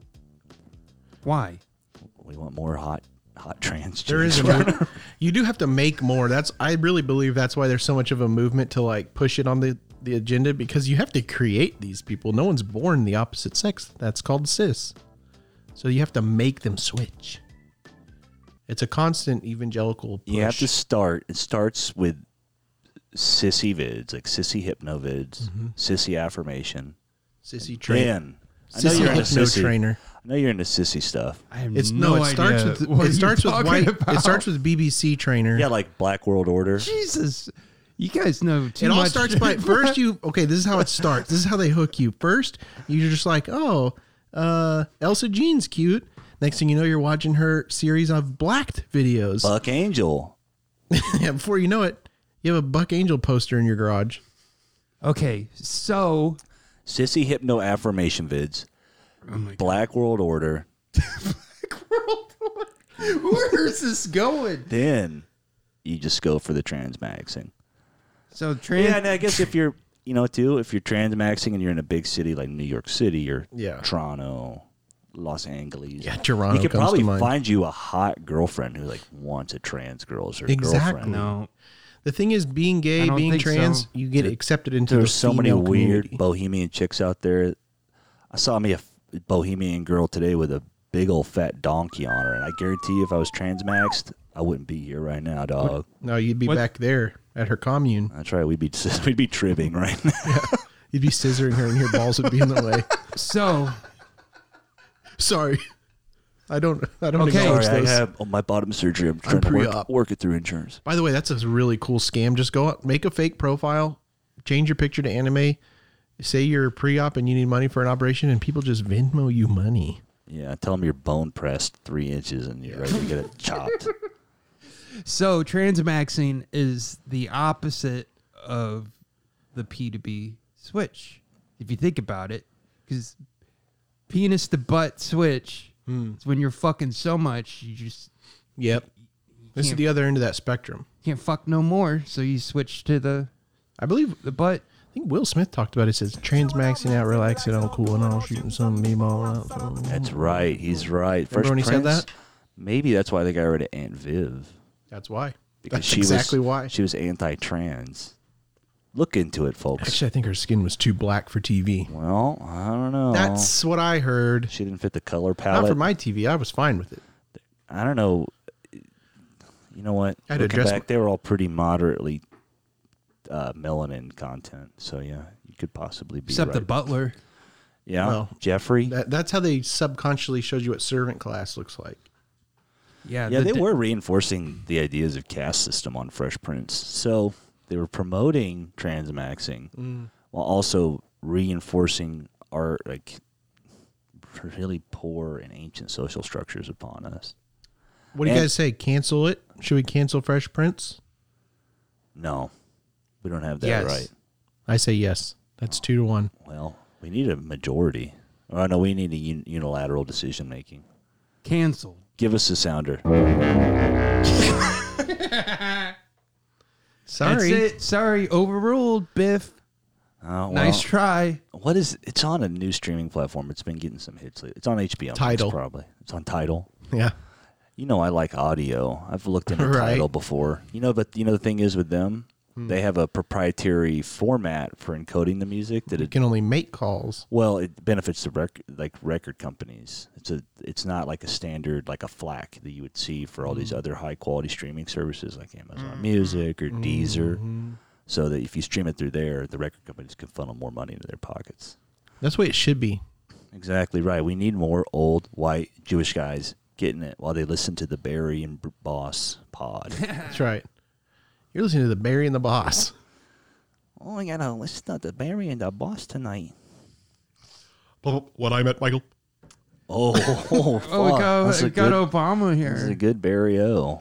why? We want more hot, hot trans. There is a chicks. move- you do have to make more. That's I really believe that's why there's so much of a movement to like push it on the, the agenda, because you have to create these people. No one's born the opposite sex. That's called cis. So you have to make them switch. It's a constant evangelical push. You have to start. It starts with sissy vids, like sissy hypno vids, Mm-hmm. sissy affirmation. sissy train. Man, I know Sissy you're into hypno sissy. trainer. I know you're into sissy stuff. I have It's no, no, it starts idea with what it starts you're with talking white. about. It starts with B B C trainer. Yeah, like Black World Order. Jesus. You guys know too It much. all starts by first you okay, this is how it starts. This is how they hook you. First, you're just like, oh, uh, Elsa Jean's cute. Next thing you know, you're watching her series of Blacked videos. Buck Angel. Yeah, before you know it, you have a Buck Angel poster in your garage. Okay, so Sissy hypno affirmation vids. oh my Black World Order. God. Where is this going? Then you just go for the transmaxing. So trans Yeah, and I guess if you're, you know, too, if you're transmaxing and you're in a big city like New York City or Yeah. Toronto, Los Angeles, Yeah, Toronto you could comes probably to mind. find you a hot girlfriend who like wants a trans girl as her Exactly. girlfriend. no. The thing is, being I gay, don't being think trans, so. you get accepted into There's the so many female weird community. bohemian chicks out there. I saw me a f- bohemian girl today with a big old fat donkey on her, and I guarantee you, if I was transmaxed, I wouldn't be here right now, dog. No, you'd be What? back there at her commune. That's right. We'd be we'd be tribbing right now. You'd be scissoring her, and your balls would be in the way. So Sorry, I don't. I don't Okay. acknowledge Sorry, I those. have on my bottom surgery. I'm trying to pre-op. work, work it through insurance. By the way, that's a really cool scam. Just go out, make a fake profile, change your picture to anime, say you're pre-op and you need money for an operation, and people just Venmo you money. Yeah, tell them you're bone pressed three inches and you're ready to get it chopped. so transmaxing is the opposite of the P to B switch. If you think about it, because penis to butt switch is when you're fucking so much you just Yep. This is can't- the other end of that spectrum. can't fuck no more. So you switch to the I believe. the butt. I think Will Smith talked about it. It says transmaxing out, relaxing all cool, and all shooting some b-ball out. So- That's right. He's right. Remember when he said Prince, that? Maybe that's why they got rid of Aunt Viv. That's why. Because That's she exactly was, why. She was anti-trans. Look into it, folks. Actually, I think her skin was too black for T V. Well, I don't know. That's what I heard. She didn't fit the color Not palette. for my T V. I was fine with it. I don't know. You know what? I had to Looking address back, they were all pretty moderately uh, melanin content. So yeah, you could possibly be Except right. the butler. Yeah, Well, Jeffrey. That, that's how they subconsciously showed you what servant class looks like. Yeah, yeah, the they di- were reinforcing the ideas of caste system on Fresh Prince. So they were promoting transmaxing Mm. while also reinforcing our like really poor and ancient social structures upon us. What do you And- guys say? Cancel it? Should we cancel Fresh Prince? No, we don't have that Yes. right. I say yes. That's two to one. Well, we need a majority. Oh no, we need a un- unilateral decision making. canceled. Give us a sounder. Sorry. That's it. Sorry, overruled. Biff. Oh, well, Nice try. What is? It's on a new streaming platform. It's been getting some hits lately. It's on H B O. Max, Tidal. probably. It's on Tidal. Yeah. You know, I like audio. I've looked into Right. Tidal before. You know, but you know the thing is with them, Hmm. they have a proprietary format for encoding the music that You it. can only make calls. Well, it benefits the rec- like record companies. It's a. It's not like a standard like a FLAC that you would see for all Hmm. these other high quality streaming services like Amazon Mm-hmm. Music or Deezer. So that if you stream it through there, the record companies can funnel more money into their pockets. That's the way it should be. Exactly right. We need more old white Jewish guys getting it while they listen to the Barry and B- Boss pod. That's right. You're listening to the Barry and the Boss. Oh, I gotta listen to the Barry and the Boss tonight. What I met, Michael. Oh, oh, fuck. Oh, we got, That's a we got good, Obama This is a here. good Barry O.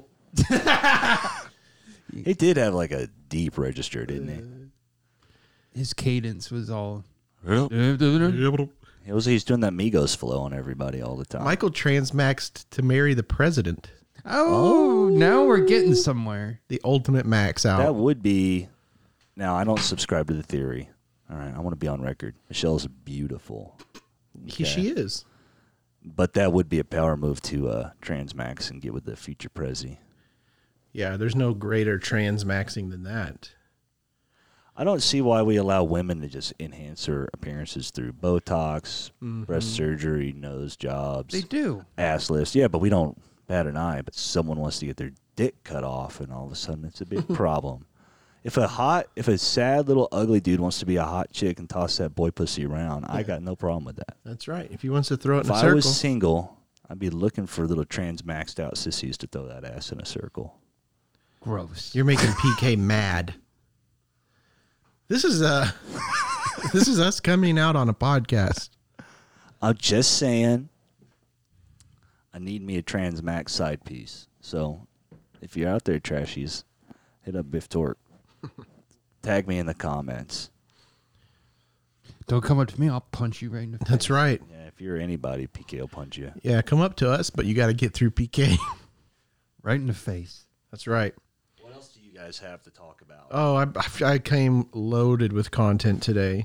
He did have like a deep register, didn't he? his cadence was all. Yep. Oh, It was he's doing that Migos flow on everybody all the time. Michael transmaxed to marry the president. Oh, now we're getting somewhere. The ultimate max out. That would be. Now I don't subscribe to the theory. All right, I want to be on record. Michelle's beautiful. He, Okay. she is. But that would be a power move to uh, transmax and get with the future Prezi. Yeah, there's no greater transmaxing than that. I don't see why we allow women to just enhance their appearances through Botox, Mm-hmm. breast surgery, nose jobs, They do. ass lifts. Yeah, but we don't bat an eye. But someone wants to get their dick cut off, and all of a sudden it's a big problem. If a hot, if a sad little ugly dude wants to be a hot chick and toss that boy pussy around, I got no problem with that. That's right. If he wants to throw it If in a I circle. was single, I'd be looking for little trans maxed out sissies to throw that ass in a circle. Gross. You're making P K mad. This is uh this is us coming out on a podcast. I'm just saying, I need me a trans max side piece. So, if you're out there, trashies, hit up Biff Torque. Tag me in the comments. Don't come up to me. I'll punch you right in the face. That's right. Yeah, if you're anybody, P K will punch you. Yeah, come up to us, but you got to get through P K. Right in the face. That's right. What else do you guys have to talk about? Oh, I, I came loaded with content today.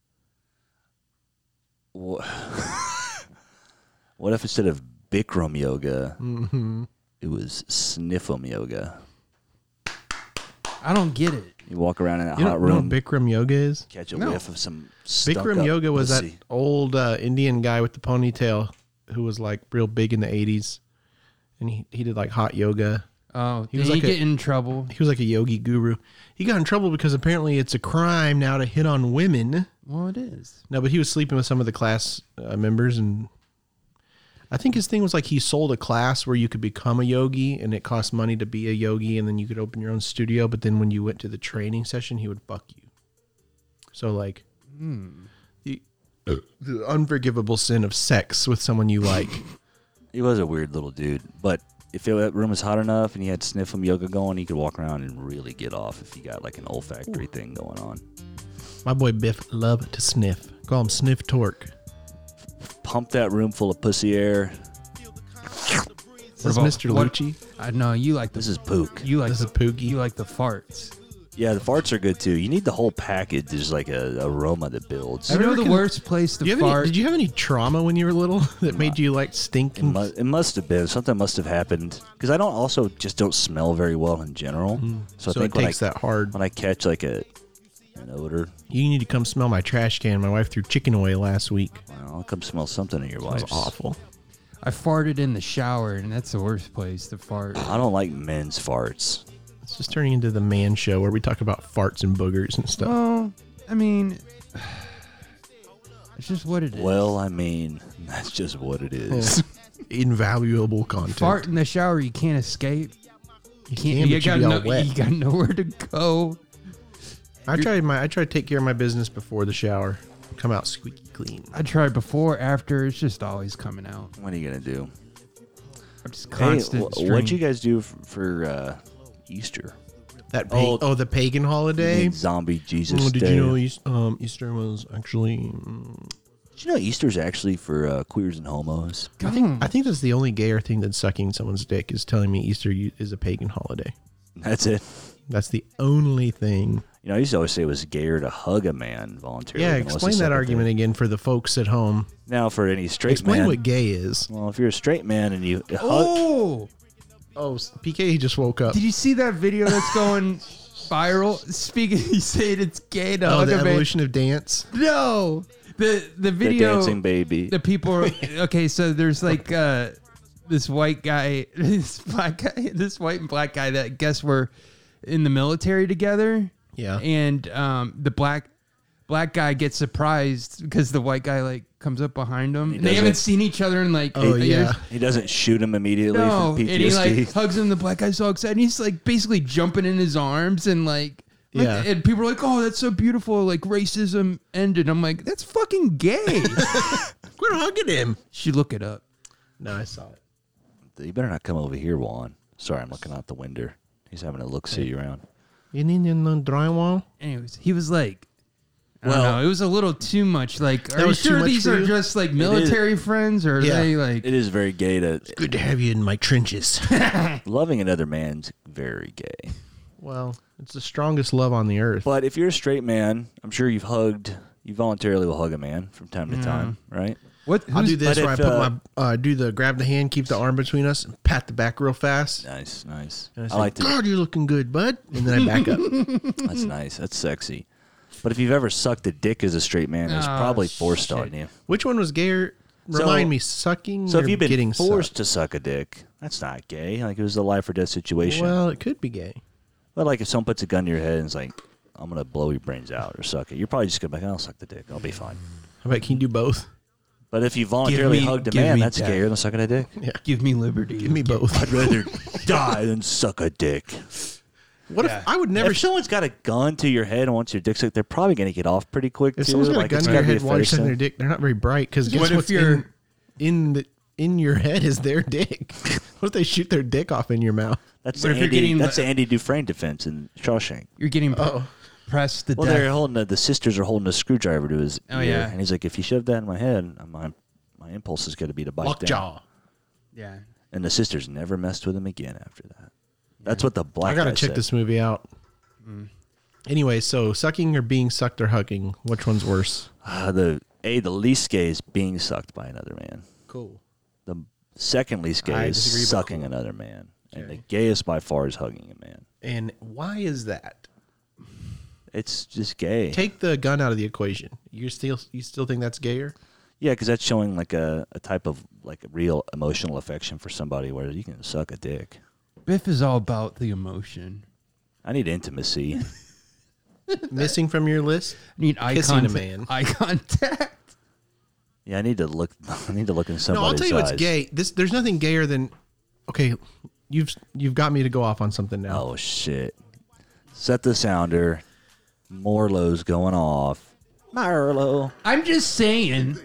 What, what if instead of Bikram yoga, Mm-hmm. it was Sniffum yoga? I don't get it. You walk around in a You hot don't know room, what Bikram yoga is? catch a No. whiff of some stunk Bikram up yoga was pussy. that old uh, Indian guy with the ponytail who was like real big in the eighties. And he, he did like hot yoga. Oh, He he was was like a- get in trouble. He was like a yogi guru. He got in trouble because apparently it's a crime now to hit on women. Well, it is. No, but he was sleeping with some of the class uh, members, and I think his thing was like he sold a class where you could become a yogi, and it cost money to be a yogi, and then you could open your own studio. But then when you went to the training session, he would fuck you. So like the, the unforgivable sin of sex with someone you like. He was a weird little dude, but if that room was hot enough and he had Sniffum yoga going, he could walk around and really get off if he got like an olfactory thing going on. My boy Biff loved to sniff. Call him Sniff Torque. Pump that room full of pussy air. Is this about- Mister what- Lucci? I know you like the This is pook. you like This the is Pookie. You like the farts. Yeah, the farts are good too. You need the whole package. There's like a aroma that builds. You know ever the con- worst place to Do you have any, fart. did you have any trauma when you were little that made you like stink? It, mu- it must have been something. Must have happened because I don't also just don't smell very well in general. So, So I it think when I, takes that hard. when I catch like a an odor, You need to come smell my trash can. My wife threw chicken oil last week. well, I'll come smell something in your It was wife's. awful. I farted in the shower, and that's the worst place to fart. I don't like men's farts. It's just turning into the man show where we talk about farts and boogers and stuff. Well, I mean, it's just what it is. Well, I mean, that's just what it is. Invaluable content. fart in the shower, you can't escape. you Can't, can, you, but you got be all no, wet. you got nowhere to go. I tried my. I try to take care of my business before the shower. Come out squeaky clean. I tried before, after. It's just always coming out. What are you gonna do? I'm just Hey, constant. wh- what'd you guys do f- for uh, Easter? That pa- Oh, oh, the pagan holiday. Zombie Jesus Oh, did Day. you know Eas- um, Easter was actually? mm, Did you know Easter's actually for uh, queers and homos? I think I think that's the only gayer thing than sucking someone's dick is telling me Easter u- is a pagan holiday. That's it. That's the only thing. You know, I used to always say it was gayer to hug a man voluntarily. Yeah, than what's the explain that second argument thing. again for the folks at home. Now, for any straight Explain man, what gay is. well, if you're a straight man and you hug, Oh, Oh, P K just woke up. did you see that video that's going viral? Speaking, you said it's gay to Oh, hug the a man. evolution of dance. No, the the the video. dancing baby. The people are okay. So there's like uh, this white guy, this black guy, this white and black guy that guess were in the military together. Yeah. And um, the black black guy gets surprised because the white guy like comes up behind him. He They haven't doesn't- seen each other in like Oh, eight yeah. years. He doesn't shoot him immediately No, for and P T he S D. like hugs him. The black guy's so excited. And he's like basically jumping in his arms and like, like- Yeah. and people are like, "Oh, that's so beautiful!" Like racism ended. I'm like, that's fucking gay. Quit hugging him. Should look it up. No, I saw it. You better not come over here, Juan. Sorry, I'm looking out the window. He's having a look see around. You need in the drywall? Anyways, he was like, I don't know. It was a little too much. Like, are you was too sure much these for are you? just like military friends, or are Yeah. they like? It is very gay to Good to have you in my trenches. loving another man's very gay. Well, it's the strongest love on the earth. But if you're a straight man, I'm sure you've hugged, you voluntarily will hug a man from time to time, right? What? I'll who's- do this but where if, I put uh, my uh, do the grab the hand, keep the arm between us, and pat the back real fast. Nice, nice. And I, I, say, like to. God, you're looking good, bud. And then I back up. That's nice. That's sexy. But if you've ever sucked a dick as a straight man, it was Oh, probably forced shit. on you. Which one was gayer? So- Remind me, sucking So or if you've been getting forced sucked? to suck a dick, that's not gay. Like it was a life or death situation. Well, it could be gay. But like if someone puts a gun to your head and is like, I'm gonna blow your brains out or suck it, you're probably just gonna be like, I'll suck the dick. I'll be fine. How about can you do both? But if you voluntarily me- hugged a give man, me that's that. gayer than sucking a dick. Give me liberty. Give me both. I'd rather die than suck a dick. What if I would never? If someone's got a gun to your head and wants your dick sucked, they're probably gonna get off pretty quick If too. someone's got like, a gun it's to your gotta be head a while you're fetish sucking thing. their dick, they're not very bright. Because guess What if what's you're- in, in the in your head is their dick. What if they shoot their dick off in your mouth? That's What the if you're Andy, getting that's the- the Andy Dufresne defense in Shawshank. You're getting Oh. pressed to Well, death. they're holding a, the sisters are holding a screwdriver to his Oh, ear, yeah. and he's like, if you shove that in my head, my my impulse is going to be to bite down. Lockjaw. Yeah. And the sisters never messed with him again after that. That's what the black I gotta guy check said. this movie out. Anyway, so sucking or being sucked or hugging, which one's worse? Uh, the a the least gay is being sucked by another man. Cool. The second least gay I is disagree, but sucking cool. another man, and the Okay. gayest by far is hugging a man. And why is that? It's just gay. Take the gun out of the equation. You still you still think that's gayer? Yeah, because that's showing like a, a type of like a real emotional affection for somebody, where you can suck a dick. Biff is all about the emotion. I need intimacy. Missing from your list? I need eye Kissing a contact. man. Eye contact. Yeah, I need to look. I need to look in No, somebody's I'll tell you what's eyes. gay. This there's nothing gayer than okay, you've you've got me to go off on something now. Oh shit! Set the sounder. Morlow's going off. Marlo. I'm just saying.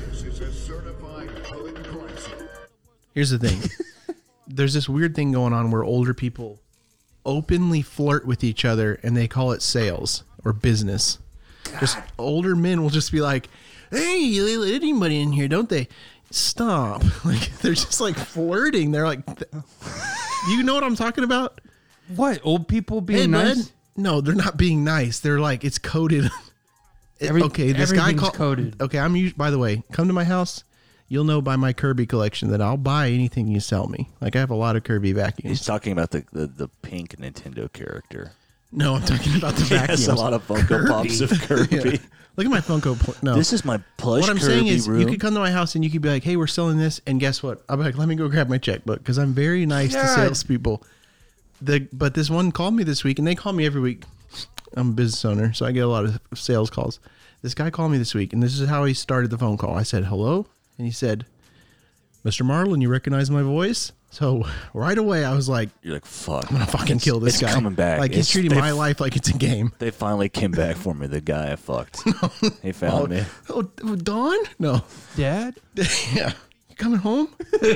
Here's the thing. There's this weird thing going on where older people openly flirt with each other and they call it sales or business. Just older men will just be like, "Hey, they let anybody in here, don't they?" Stop. Like they're just like flirting. They're like you know what I'm talking about? What? Old people being Hey, nice? bud. No, they're not being nice. They're like it's coded. It- Every- okay, this guy everything's called. coded. Okay, I'm us- by the way, come to my house. You'll know by my Kirby collection that I'll buy anything you sell me. Like I have a lot of Kirby vacuums. He's talking about the, the, the pink Nintendo character. No, I'm talking about the He vacuums. has a lot of Funko Pops of Kirby. Yeah. Look at my Funko. Pl- no, This is my plush what I'm Kirby saying is, room. you could come to my house and you could be like, "Hey, we're selling this," and guess what? I'll be like, "Let me go grab my checkbook," because I'm very nice to God. salespeople. The but this one called me this week, and they call me every week. I'm a business owner, so I get a lot of sales calls. This guy called me this week, and this is how he started the phone call. I said, "Hello," and he said, "Mister Marlin, you recognize my voice?" So right away, I was like, You're like, fuck. "I'm gonna fucking kill this it's guy." coming back. Like he's It's- treating they- my life like it's a game. They finally came back for me. The guy I fucked. He found Oh, me. oh, Dawn? No. Dad? Yeah. You coming home?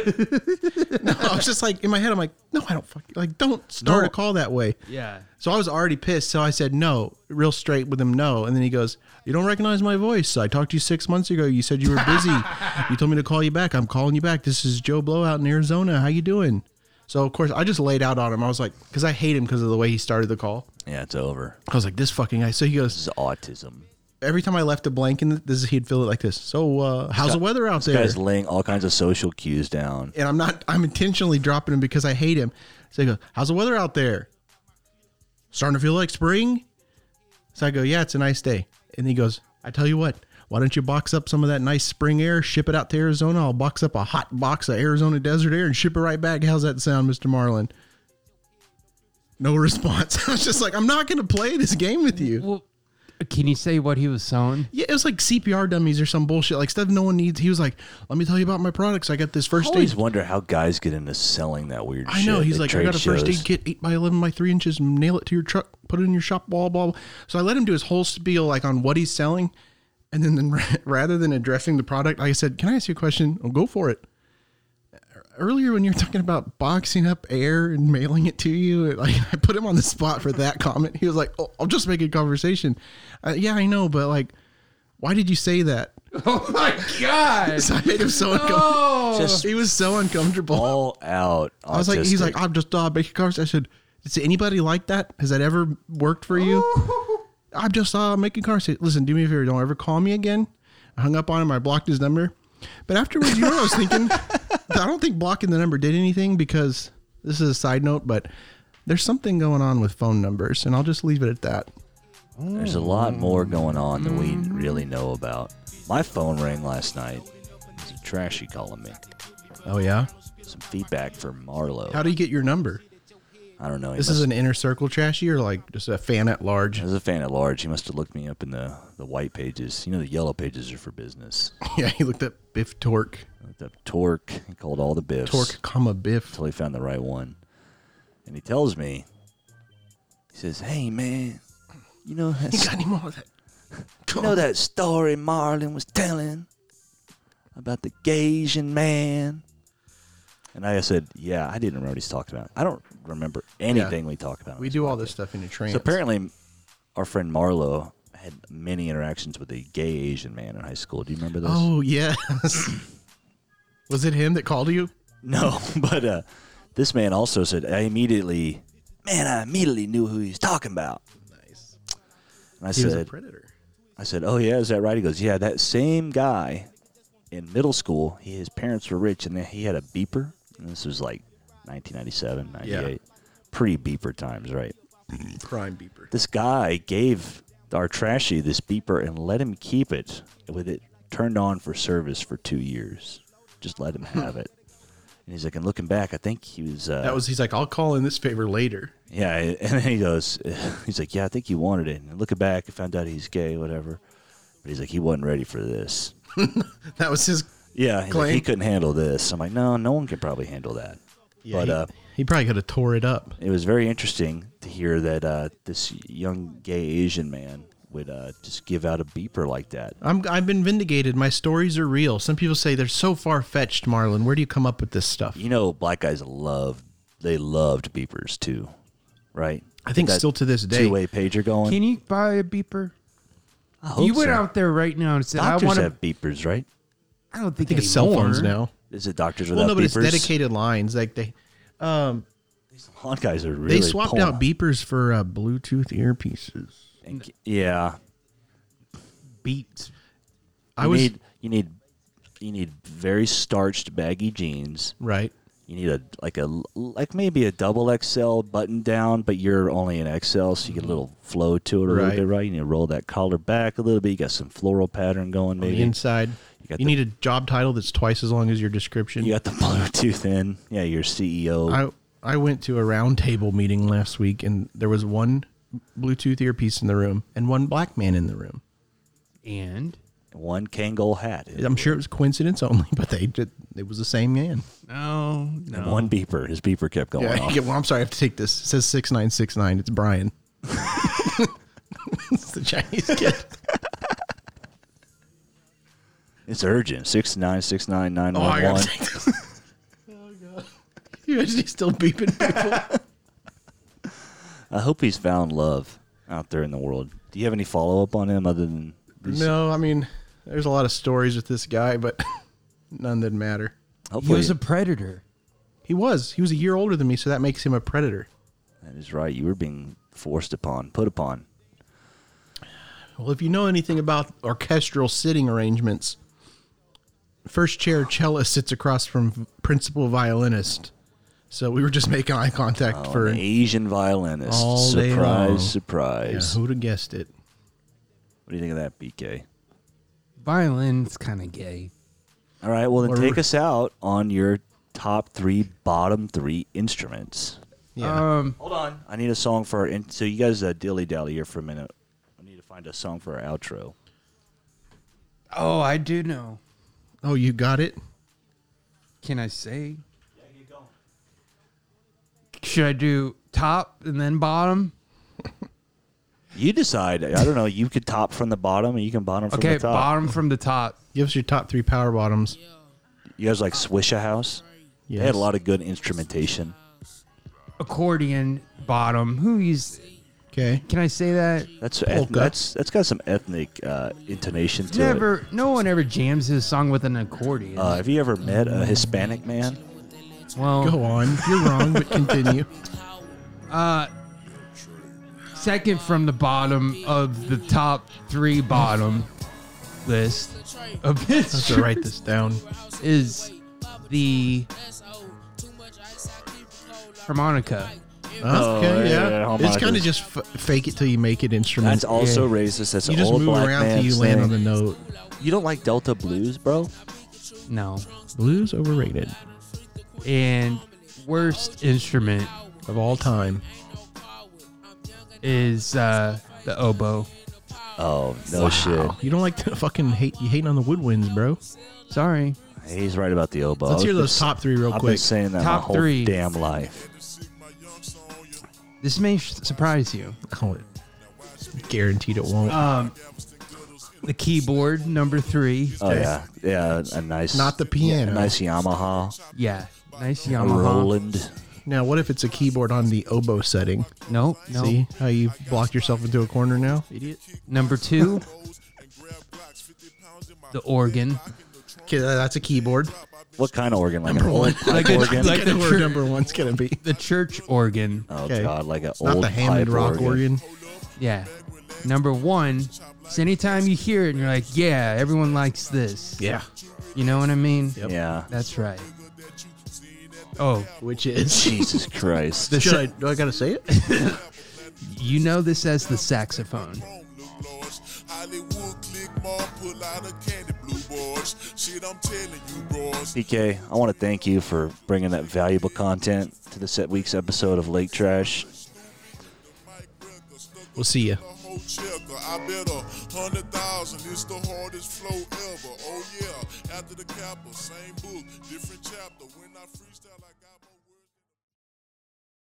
No, I was just like, in my head, I'm like, no, I don't fuck you. Like, don't start No. a call that way. Yeah. So I was already pissed. So I said, no, real straight with him, no. And then he goes, you don't recognize my voice. I talked to you six months ago. You said you were busy. You told me to call you back. I'm calling you back. This is Joe Blow out in Arizona. How you doing? So, of course, I just laid out on him. I was like, because I hate him because of the way he started the call. Yeah, it's over. I was like, this fucking guy. So he goes, This is autism. every time I left a blank in this, he'd fill it like this. So, uh, how's the weather out This there? guy's laying all kinds of social cues down. And I'm not, I'm intentionally dropping him because I hate him. So he goes, how's the weather out there? Starting to feel like spring? So I go, yeah, it's a nice day. And he goes, I tell you what, why don't you box up some of that nice spring air, ship it out to Arizona? I'll box up a hot box of Arizona desert air and ship it right back. How's that sound, Mister Marlin? No response. I was just like, I'm not going to play this game with you. Well, can you say what he was selling? Yeah, it was like C P R dummies or some bullshit, like stuff no one needs. He was like, let me tell you about my products. I got this I first always aid. wonder how guys get into selling that weird I shit. know. He's at like, I trade got a first shows. aid kit, eight by eleven by three inches, nail it to your truck, put it in your shop, blah, blah, blah. So I let him do his whole spiel like on what he's selling. And then, then rather than addressing the product, I said, can I ask you a question? Oh, go for it. earlier when you were talking about boxing up air and mailing it to you, like I put him on the spot for that comment. He was like, "Oh, I'm just making conversation." Uh, yeah, I know, but like, why did you say that? Oh my god! So I made him so uncomfortable. Oh, Just He was so uncomfortable. all out. I was like, he's like, I'm just uh, making conversation. I said, "Is anybody like that? Has that ever worked for you?" I'm just uh, making conversation. Listen, do me a favor. Don't ever call me again. I hung up on him. I blocked his number. But afterwards, you know what I was thinking? I don't think blocking the number did anything because this is a side note, but there's something going on with phone numbers, and I'll just leave it at that. There's a lot more going on than we really know about. My phone rang last night. It was a trashy calling me. Oh, yeah? Some feedback from Marlo. How do you get your number? I don't know. He This must- is an inner circle trashy or like just a fan at large? As a fan at large, he must have looked me up in the, the white pages. You know, the yellow pages are for business. Yeah, he looked up Biff Torque. Looked up Torque. He called all the Biffs. Torque, comma, Biff. Until he found the right one. And he tells me, he says, "Hey, man, you know, that, You got any more of that? you know that story Marlon was telling about the gay Asian man?" And I said, "Yeah, I didn't remember what he's talking about. I don't remember anything we talked about." on We this do all podcast." this stuff in a trance. So apparently, our friend Marlo had many interactions with a gay Asian man in high school. Do you remember this? Oh, yes. Was it him that called you? No, but uh, this man also said, I immediately, man, I immediately knew who he was talking about. Nice. And I He was a said, predator. I said, "Oh, yeah, is that right?" He goes, "Yeah, that same guy in middle school, he, his parents were rich, and then he had a beeper." And this was like nineteen ninety-seven, ninety-eight. Pre-beeper times, right? Crime beeper. This guy gave our trashy this beeper and let him keep it with it turned on for service for two years. Just let him have it. And he's like, and looking back, I think he was... Uh, That was, he's like, I'll call in this favor later. Yeah, and then he goes, he's like, "Yeah, I think he wanted it." And looking back, I found out he's gay, whatever. But he's like, he wasn't ready for this. That was his Yeah, he's like, claim. he couldn't handle this. I'm like, no, no one could probably handle that. Yeah, but he, uh, he probably could have tore it up. it was very interesting to hear that uh, this young gay Asian man would uh, just give out a beeper like that. I'm, I've been vindicated. My stories are real. Some people say they're so far-fetched, Marlon. Where do you come up with this stuff? You know, black guys love, they loved beepers too, right? I think That still to this day. two-way pager going. can you buy a beeper? I hope You went so. out there right now and said, Doctors "I want to." have beepers, right? I don't think, I think it's cell anymore. phones now. Is it doctors Well, without no, but it's beepers? dedicated lines. Like they, um, Lawn guys are really they swapped pulling- out beepers for uh, Bluetooth earpieces. And- Yeah, Beats. I you was need you need you need very starched baggy jeans. right. You need a like a like maybe a double X L button down, but you're only an X L, so you get a little flow to it a little Right. bit, right? You need to roll that collar back a little bit. You got some floral pattern going, On the maybe. inside, You got you the- need a job title that's twice as long as your description. You got the Bluetooth in. Yeah, your C E O. I I went to a roundtable meeting last week, and there was one Bluetooth earpiece in the room and one black man in the room. And one Kangol hat. I'm sure it was coincidence only, but they did, it was the same man. no, no. And one beeper. His beeper kept going Yeah, off. yeah, well, I'm sorry, I have to take this. It says six nine six nine. It's Brian. It's the Chinese kid. It's urgent. Six nine six nine nine Oh, I one gotta one. take this. Oh god, you actually still beeping people? I hope he's found love out there in the world. Do you have any follow up on him other than these? No, I mean, there's a lot of stories with this guy, but none that matter. He Hopefully, was a predator. He was. He was a year older than me, so that makes him a predator. that is right. You were being forced upon, put upon. Well, if you know anything about orchestral sitting arrangements, first chair cellist sits across from principal violinist. So we were just making eye contact Oh, for an Asian violinist. all day long. surprise, Yeah, surprise. who'd have guessed it? What do you think of that, B K? Violin's kind of gay. All right, well then Or- take us out on your top three, bottom three instruments. Yeah. Um, Hold on, I need a song for our. In- so you guys uh, dilly dally here for a minute. I need to find a song for our outro. oh, I do know. Oh, you got it? Can I say? Should I do top and then bottom? You decide. I don't know. You could top from the bottom, and you can bottom from Okay, the top. bottom from the top. Give us your top three power bottoms. You guys like Swisha House? Yes. They had a lot of good instrumentation. Accordion bottom. Who used? Okay. Can I say that? That's eth- Polka. that's that's got some ethnic uh, intonation to Never. No one ever jams his song with an accordion. it. Uh, have you ever met a Hispanic man? well, Go on. You're wrong, but continue. Uh, second from the bottom of the top three bottom list of I have to write this down. is the harmonica. Okay, yeah, yeah. yeah, It's harmonicas. kind of just f- fake it till you make it instrument. That's also Yeah. racist. That's you an just old move black around till man you land on the thing. note. You don't like Delta blues, bro? No. Blues overrated And worst instrument of all time. is uh, the oboe. Oh no shit. You don't like to fucking hate. You hating on the woodwinds, bro. Sorry. He's right about the oboe. Let's hear I've been those s- top three real I've quick. been saying that Top my whole three. damn life. This may sh- surprise you. Oh, guaranteed it won't. Um, the keyboard, number three. Oh yeah, yeah. A nice, Not the piano. a nice Yamaha, Yeah. Nice a Yamaha. Roland. Now, what if it's a keyboard on the oboe setting? Nope. No. See how you blocked yourself into a corner now, idiot? Number two, the organ. Okay, that's a keyboard. What kind of organ? Like Number an old one. pipe Like a- organ? like- Like the where chur- number one's gonna be. The church organ. oh Okay. god, like an Not old the Hammond pipe rock organ. Yeah. Number one, is anytime you hear it and you're like, yeah, everyone likes this. Yeah. You know what I mean? Yeah. That's right. Oh, Which is Jesus Christ. the Should I, sa- do I gotta say it? you know this as the saxophone. Hollywood click more, pull out a candy blue boys. Shit, I'm telling you, bros. P K, I want to thank you for bringing that valuable content to this week's episode of Lake Trash. We'll see ya. Whole checker, I bet a hundred thousand is the hardest flow ever. Oh yeah, after the capper, same book, different chapter. When I freestyle, I got